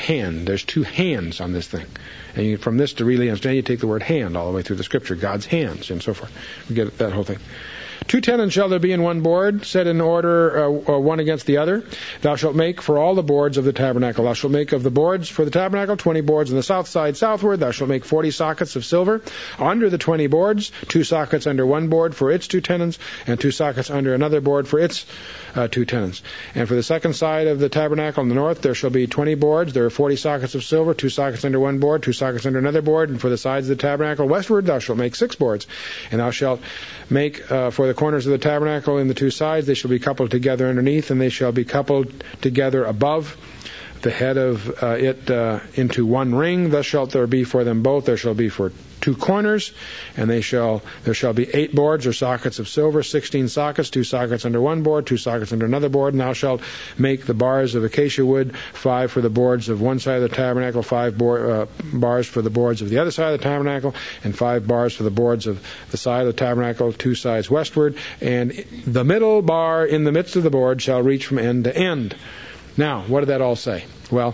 hand. There's two hands on this thing. And from this to really understand, you take the word hand all the way through the Scripture, God's hands, and so forth. We get that whole thing. 2 tenons shall there be in one board, set in order one against the other. Thou shalt make for all the boards of the tabernacle. Thou shalt make of the boards for the tabernacle 20 boards on the south side southward. Thou shalt make 40 sockets of silver under the 20 boards, 2 sockets under one board for its 2 tenons, and 2 sockets under another board for its 2 tenons. And for the second side of the tabernacle in the north, there shall be 20 boards. There are 40 sockets of silver, 2 sockets under one board, 2 sockets under another board. And for the sides of the tabernacle westward, thou shalt make 6 boards. And thou shalt make for the corners of the tabernacle in the 2 sides, they shall be coupled together underneath, and they shall be coupled together above the head of it into one ring. Thus shalt there be for them both. There shall be for 2 corners, and there shall be 8 boards or sockets of silver, 16 sockets, 2 sockets under one board, 2 sockets under another board. And thou shalt make the bars of acacia wood, 5 for the boards of one side of the tabernacle, 5 bars for the boards of the other side of the tabernacle, and 5 bars for the boards of the side of the tabernacle, 2 sides westward. And the middle bar in the midst of the board shall reach from end to end. Now, what did that all say? Well,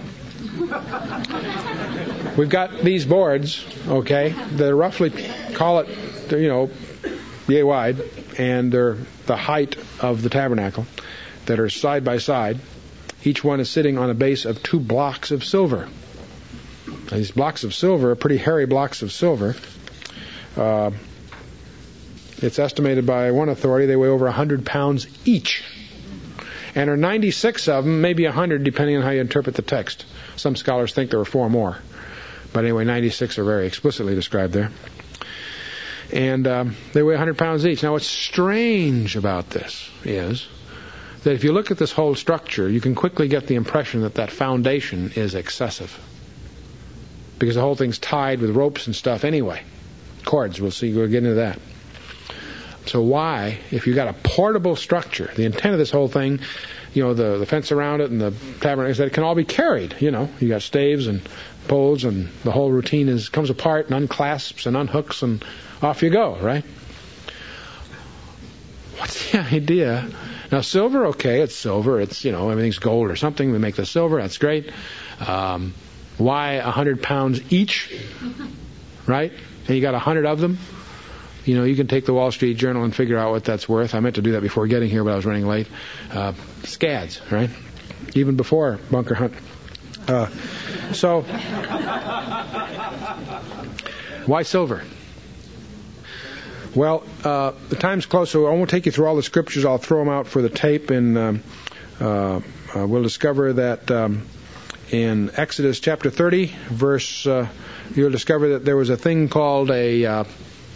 we've got these boards, okay, that are roughly, call it, yay wide, and they're the height of the tabernacle, that are side by side. Each one is sitting on a base of 2 blocks of silver. Now, these blocks of silver are pretty hairy blocks of silver. It's estimated by one authority they weigh over 100 pounds each. And there are 96 of them, maybe 100, depending on how you interpret the text. Some scholars think there were 4 more. But anyway, 96 are very explicitly described there. And they weigh 100 pounds each. Now, what's strange about this is that if you look at this whole structure, you can quickly get the impression that that foundation is excessive. Because the whole thing's tied with ropes and stuff anyway. Cords, we'll get into that. So why, if you've got a portable structure, the intent of this whole thing, the fence around it and the tabernacle is that it can all be carried. You got staves and poles, and the whole routine comes apart and unclasps and unhooks, and off you go, right? What's the idea? Now, silver, okay, it's silver. It's, everything's gold or something. We make the silver. That's great. Why 100 pounds each, right? And you got 100 of them. You can take the Wall Street Journal and figure out what that's worth. I meant to do that before getting here, but I was running late. Scads, right? Even before Bunker Hunt. So, why silver? Well, the time's close, so I won't take you through all the scriptures. I'll throw them out for the tape, and we'll discover that in Exodus chapter 30, you'll discover that there was a thing called a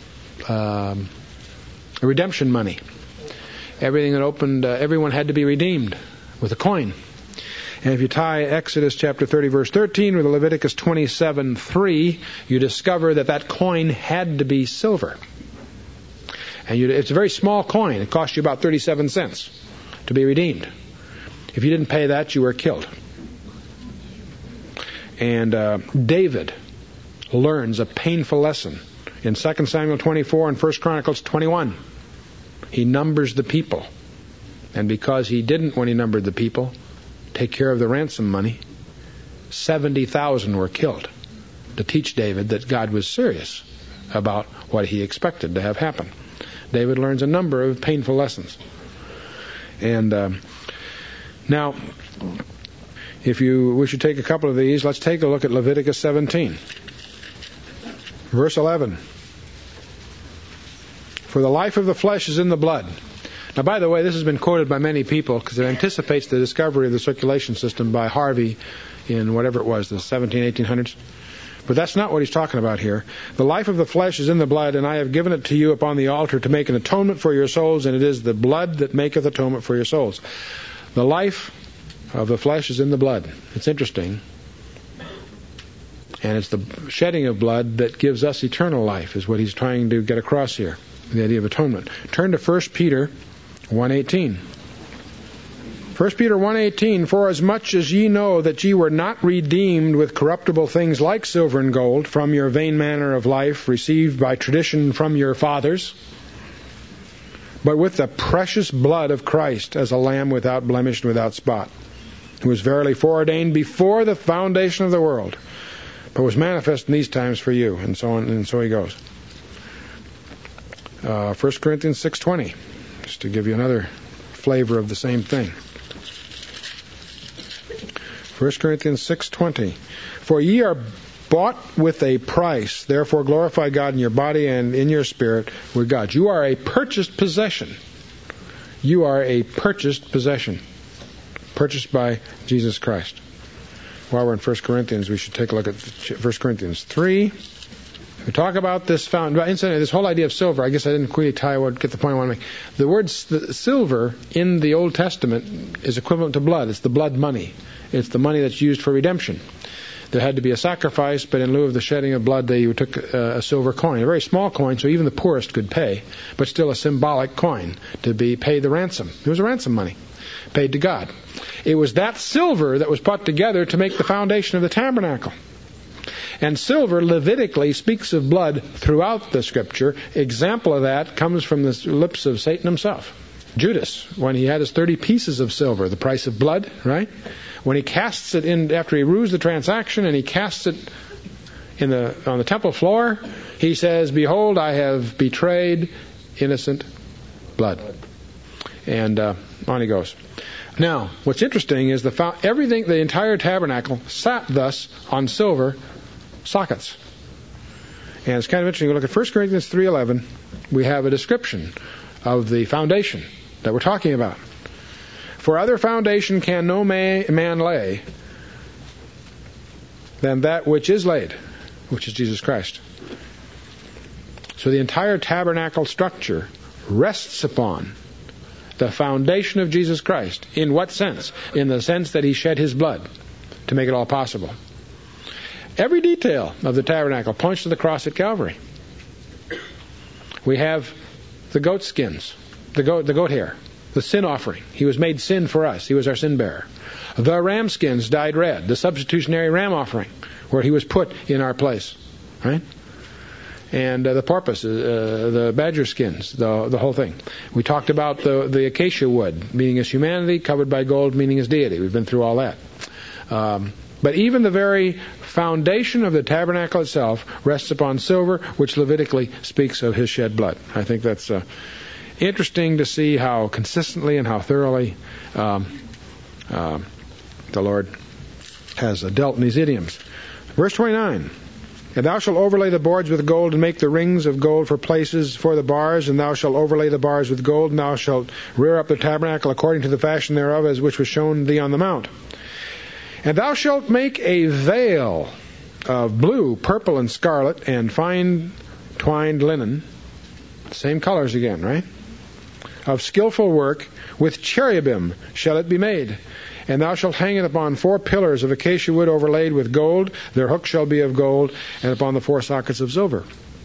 redemption money. Everything that opened, everyone had to be redeemed with a coin. And if you tie Exodus chapter 30 verse 13 with Leviticus 27:3, you discover that coin had to be silver. And it's a very small coin. It cost you about 37 cents to be redeemed. If you didn't pay that, you were killed. And David learns a painful lesson in 2 Samuel 24 and 1 Chronicles 21. He numbers the people. And because he didn't, when he numbered the people, take care of the ransom money, 70,000 were killed to teach David that God was serious about what he expected to have happen. David learns a number of painful lessons. And now, if you wish to take a couple of these, let's take a look at Leviticus 17. Verse 11. For the life of the flesh is in the blood. Now, by the way, this has been quoted by many people because it anticipates the discovery of the circulation system by Harvey in whatever it was, the 1800s. But that's not what he's talking about here. The life of the flesh is in the blood, and I have given it to you upon the altar to make an atonement for your souls, and it is the blood that maketh atonement for your souls. The life of the flesh is in the blood. It's interesting. And it's the shedding of blood that gives us eternal life, is what he's trying to get across here, the idea of atonement. Turn to 1 Peter 1:18. 1 Peter 1:18, for as much as ye know that ye were not redeemed with corruptible things like silver and gold from your vain manner of life received by tradition from your fathers, but with the precious blood of Christ as a lamb without blemish and without spot. who was verily foreordained before the foundation of the world, but was manifest in these times for you, and so on, and so he goes. 1 Corinthians 6:20, just to give you another flavor of the same thing. 1 Corinthians 6:20, for ye are bought with a price, therefore glorify God in your body and in your spirit with God. You are a purchased possession. You are a purchased possession, purchased by Jesus Christ. While we're in 1 Corinthians, we should take a look at 1 Corinthians 3. We talk about this incidentally, this whole idea of silver. I guess I didn't quite get the point I want to make. The word silver in the Old Testament is equivalent to blood. It's the blood money. It's the money that's used for redemption. There had to be a sacrifice, but in lieu of the shedding of blood, they took a silver coin, a very small coin, so even the poorest could pay, but still a symbolic coin to be paid the ransom. It was a ransom money paid to God. It was that silver that was put together to make the foundation of the tabernacle. And silver Levitically speaks of blood throughout the Scripture. Example of that comes from the lips of Satan himself. Judas, when he had his 30 pieces of silver, the price of blood, right? When he casts it in, after he rues the transaction, and he casts it on the temple floor, he says, behold, I have betrayed innocent blood. And on he goes. Now, what's interesting is the entire tabernacle sat thus on silver sockets. And it's kind of interesting. You look at 1 Corinthians 3:11, we have a description of the foundation that we're talking about. For other foundation can no man lay than that which is laid, which is Jesus Christ. So the entire tabernacle structure rests upon the foundation of Jesus Christ. In what sense? In the sense that he shed his blood to make it all possible. Every detail of the tabernacle points to the cross at Calvary. We have the goat skins, the goat hair, the sin offering. He was made sin for us. He was our sin bearer. The ram skins dyed red, the substitutionary ram offering, where he was put in our place. Right? And the porpoise, the badger skins, the whole thing. We talked about the acacia wood, meaning his humanity, covered by gold, meaning his deity. We've been through all that. But even the very foundation of the tabernacle itself rests upon silver, which Levitically speaks of his shed blood. I think that's interesting to see how consistently and how thoroughly the Lord has dealt in these idioms. Verse 29. And thou shalt overlay the boards with gold, and make the rings of gold for places for the bars, and thou shalt overlay the bars with gold, and thou shalt rear up the tabernacle according to the fashion thereof, as which was shown thee on the mount. And thou shalt make a veil of blue, purple, and scarlet, and fine twined linen, same colors again, right? Of skillful work, with cherubim shall it be made. And thou shalt hang it upon 4 pillars of acacia wood overlaid with gold. Their hooks shall be of gold, and upon the 4 sockets of silver.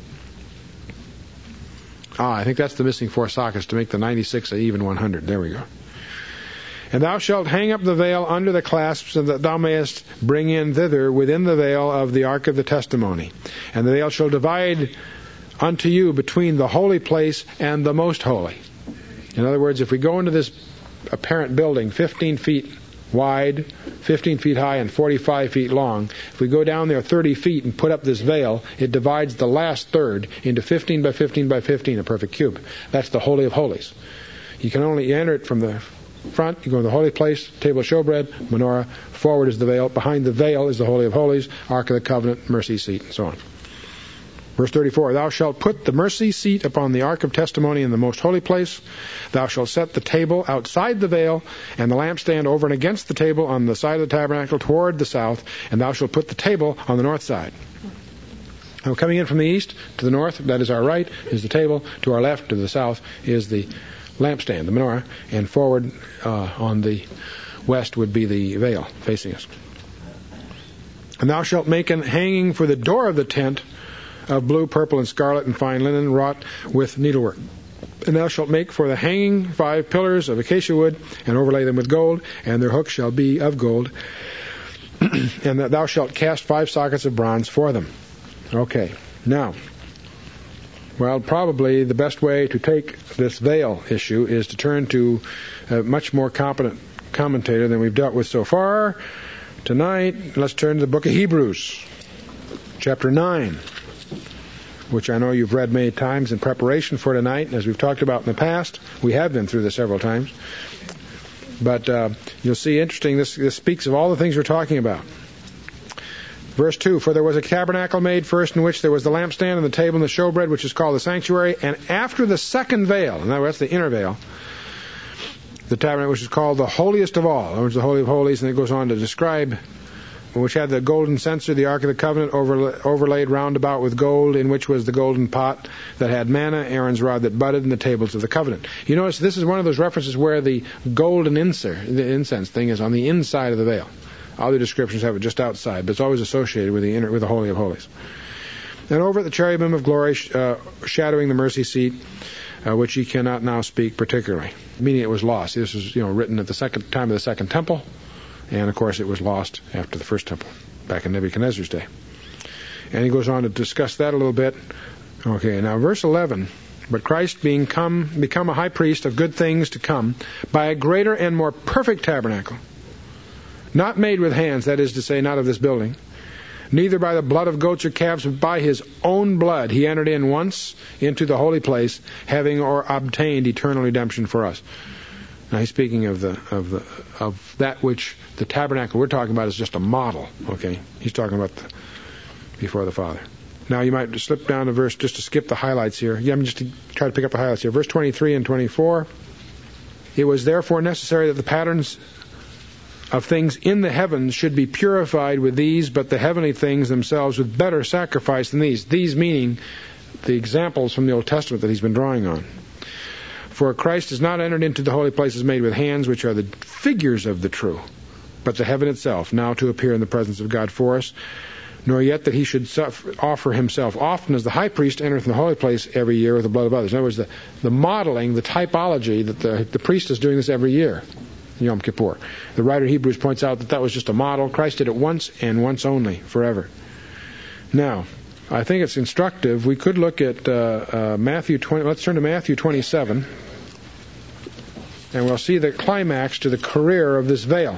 I think that's the missing 4 sockets to make the 96 an even 100. There we go. And thou shalt hang up the veil under the clasps, and that thou mayest bring in thither within the veil of the ark of the testimony. And the veil shall divide unto you between the holy place and the most holy. In other words, if we go into this apparent building 15 feet wide, 15 feet high, and 45 feet long, if we go down there 30 feet and put up this veil, it divides the last third into 15 by 15 by 15, a perfect cube. That's the Holy of Holies. You can only enter it from the front. You go to the holy place, table of showbread, menorah. Forward is the veil. Behind the veil is the Holy of Holies, Ark of the Covenant, mercy seat, and so on. Verse 34, thou shalt put the mercy seat upon the ark of testimony in the most holy place. Thou shalt set the table outside the veil, and the lampstand over and against the table on the side of the tabernacle toward the south, and thou shalt put the table on the north side. Now, coming in from the east to the north, that is our right, is the table. To our left, to the south, is the lampstand, the menorah, and forward on the west would be the veil facing us. And thou shalt make an hanging for the door of the tent of blue, purple, and scarlet, and fine linen, wrought with needlework. And thou shalt make for the hanging 5 pillars of acacia wood, and overlay them with gold, and their hooks shall be of gold. And that thou shalt cast 5 sockets of bronze for them. Okay, now, well, probably the best way to take this veil issue is to turn to a much more competent commentator than we've dealt with so far. Tonight, let's turn to the book of Hebrews, chapter 9, which I know you've read many times in preparation for tonight. As we've talked about in the past, we have been through this several times. But you'll see, interesting, this speaks of all the things we're talking about. Verse 2, for there was a tabernacle made first in which there was the lampstand and the table and the showbread, which is called the sanctuary. And after the second veil, in other words, the inner veil, the tabernacle, which is called the holiest of all, in other words, the Holy of Holies, and it goes on to describe, which had the golden censer, the Ark of the Covenant, overlaid round about with gold, in which was the golden pot that had manna, Aaron's rod that budded, and the tables of the covenant. You notice this is one of those references where the golden incense thing is on the inside of the veil. Other descriptions have it just outside, but it's always associated with the Holy of Holies. And over at the cherubim of glory, shadowing the mercy seat, which ye cannot now speak particularly, meaning it was lost. This was written at the time of the second temple. And, of course, it was lost after the first temple, back in Nebuchadnezzar's day. And he goes on to discuss that a little bit. Okay, now verse 11. But Christ being become a high priest of good things to come, by a greater and more perfect tabernacle, not made with hands, that is to say, not of this building, neither by the blood of goats or calves, but by his own blood he entered in once into the holy place, having obtained eternal redemption for us. Now he's speaking of that which the tabernacle we're talking about is just a model. Okay, he's talking about before the Father. Now you might slip down a verse just to skip the highlights here. Yeah, I'm just to try to pick up the highlights here. Verse 23 and 24. It was therefore necessary that the patterns of things in the heavens should be purified with these, but the heavenly things themselves with better sacrifice than these. These meaning the examples from the Old Testament that he's been drawing on. For Christ has not entered into the holy places made with hands, which are the figures of the true, but the heaven itself, now to appear in the presence of God for us, nor yet that he should offer himself often as the high priest entereth in the holy place every year with the blood of others. In other words, the modeling, the typology, that the priest is doing this every year, Yom Kippur. The writer of Hebrews points out that was just a model. Christ did it once and once only, forever. Now, I think it's instructive. We could look at Matthew 20. Let's turn to Matthew 27, and we'll see the climax to the career of this veil.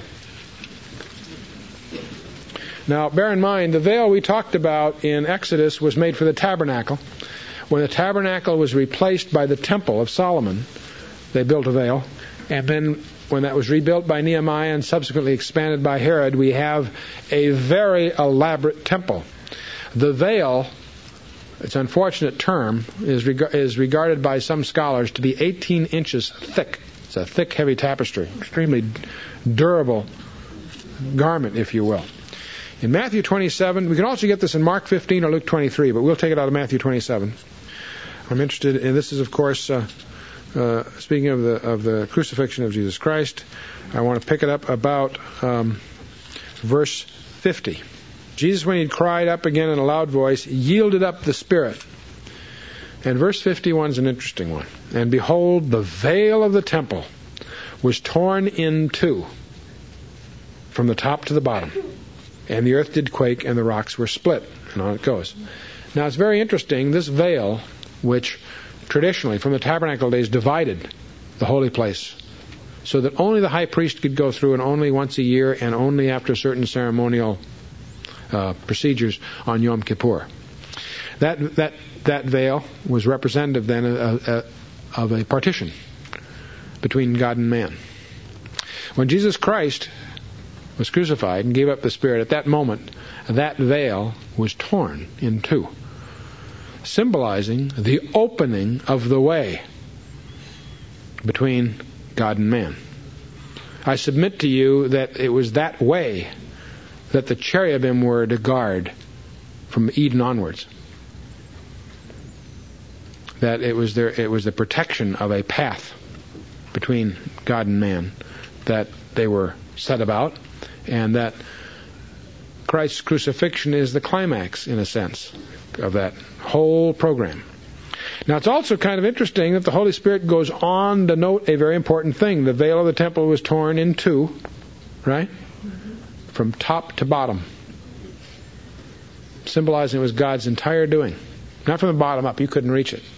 Now, bear in mind, the veil we talked about in Exodus was made for the tabernacle. When the tabernacle was replaced by the temple of Solomon, they built a veil. And then when that was rebuilt by Nehemiah and subsequently expanded by Herod, we have a very elaborate temple. The veil, its unfortunate term, is regarded by some scholars to be 18 inches thick. It's a thick, heavy tapestry, extremely durable garment, if you will. In Matthew 27, we can also get this in Mark 15 or Luke 23, but we'll take it out of Matthew 27. I'm interested in this is, of course, speaking of the crucifixion of Jesus Christ. I want to pick it up about verse 50. Jesus, when he cried up again in a loud voice, yielded up the Spirit. And verse 51 is an interesting one. And behold, the veil of the temple was torn in two from the top to the bottom. And the earth did quake, and the rocks were split. And on it goes. Now, it's very interesting. This veil, which traditionally, from the tabernacle days, divided the holy place, so that only the high priest could go through, and only once a year, and only after certain ceremonial procedures on Yom Kippur. That veil was representative then of a partition between God and man. When Jesus Christ was crucified and gave up the Spirit, at that moment, that veil was torn in two, symbolizing the opening of the way between God and man. I submit to you that it was that way that the cherubim were to guard from Eden onwards. That it was the protection of a path between God and man that they were set about, and that Christ's crucifixion is the climax, in a sense, of that whole program. Now, it's also kind of interesting that the Holy Spirit goes on to note a very important thing. The veil of the temple was torn in two, right? From top to bottom. Symbolizing it was God's entire doing. Not from the bottom up. You couldn't reach it.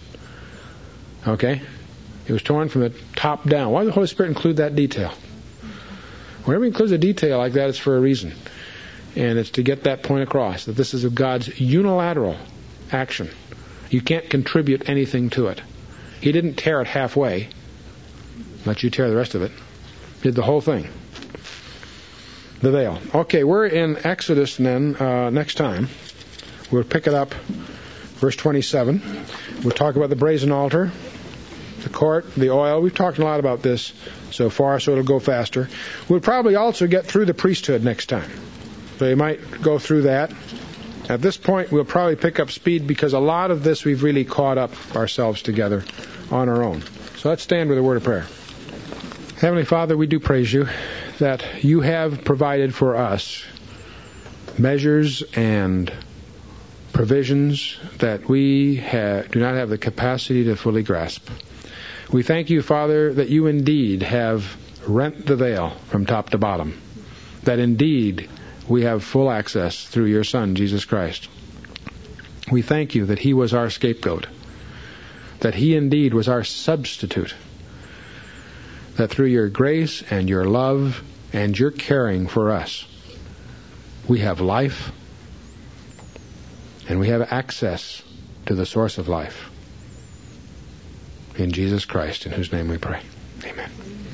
Okay? It was torn from the top down. Why did the Holy Spirit include that detail? Whenever he includes a detail like that, it's for a reason. And it's to get that point across, that this is of God's unilateral action. You can't contribute anything to it. He didn't tear it halfway, let you tear the rest of it. He did the whole thing. The veil. Okay, we're in Exodus then next time. We'll pick it up, verse 27. We'll talk about the brazen altar, the court, the oil. We've talked a lot about this so far, so it'll go faster. We'll probably also get through the priesthood next time. So you might go through that. At this point, we'll probably pick up speed because a lot of this we've really caught up ourselves together on our own. So let's stand with a word of prayer. Heavenly Father, we do praise you that you have provided for us measures and provisions that we do not have the capacity to fully grasp. We thank you, Father, that you indeed have rent the veil from top to bottom, that indeed we have full access through your Son, Jesus Christ. We thank you that he was our scapegoat, that he indeed was our substitute, that through your grace and your love and your caring for us, we have life and we have access to the source of life. In Jesus Christ, in whose name we pray. Amen.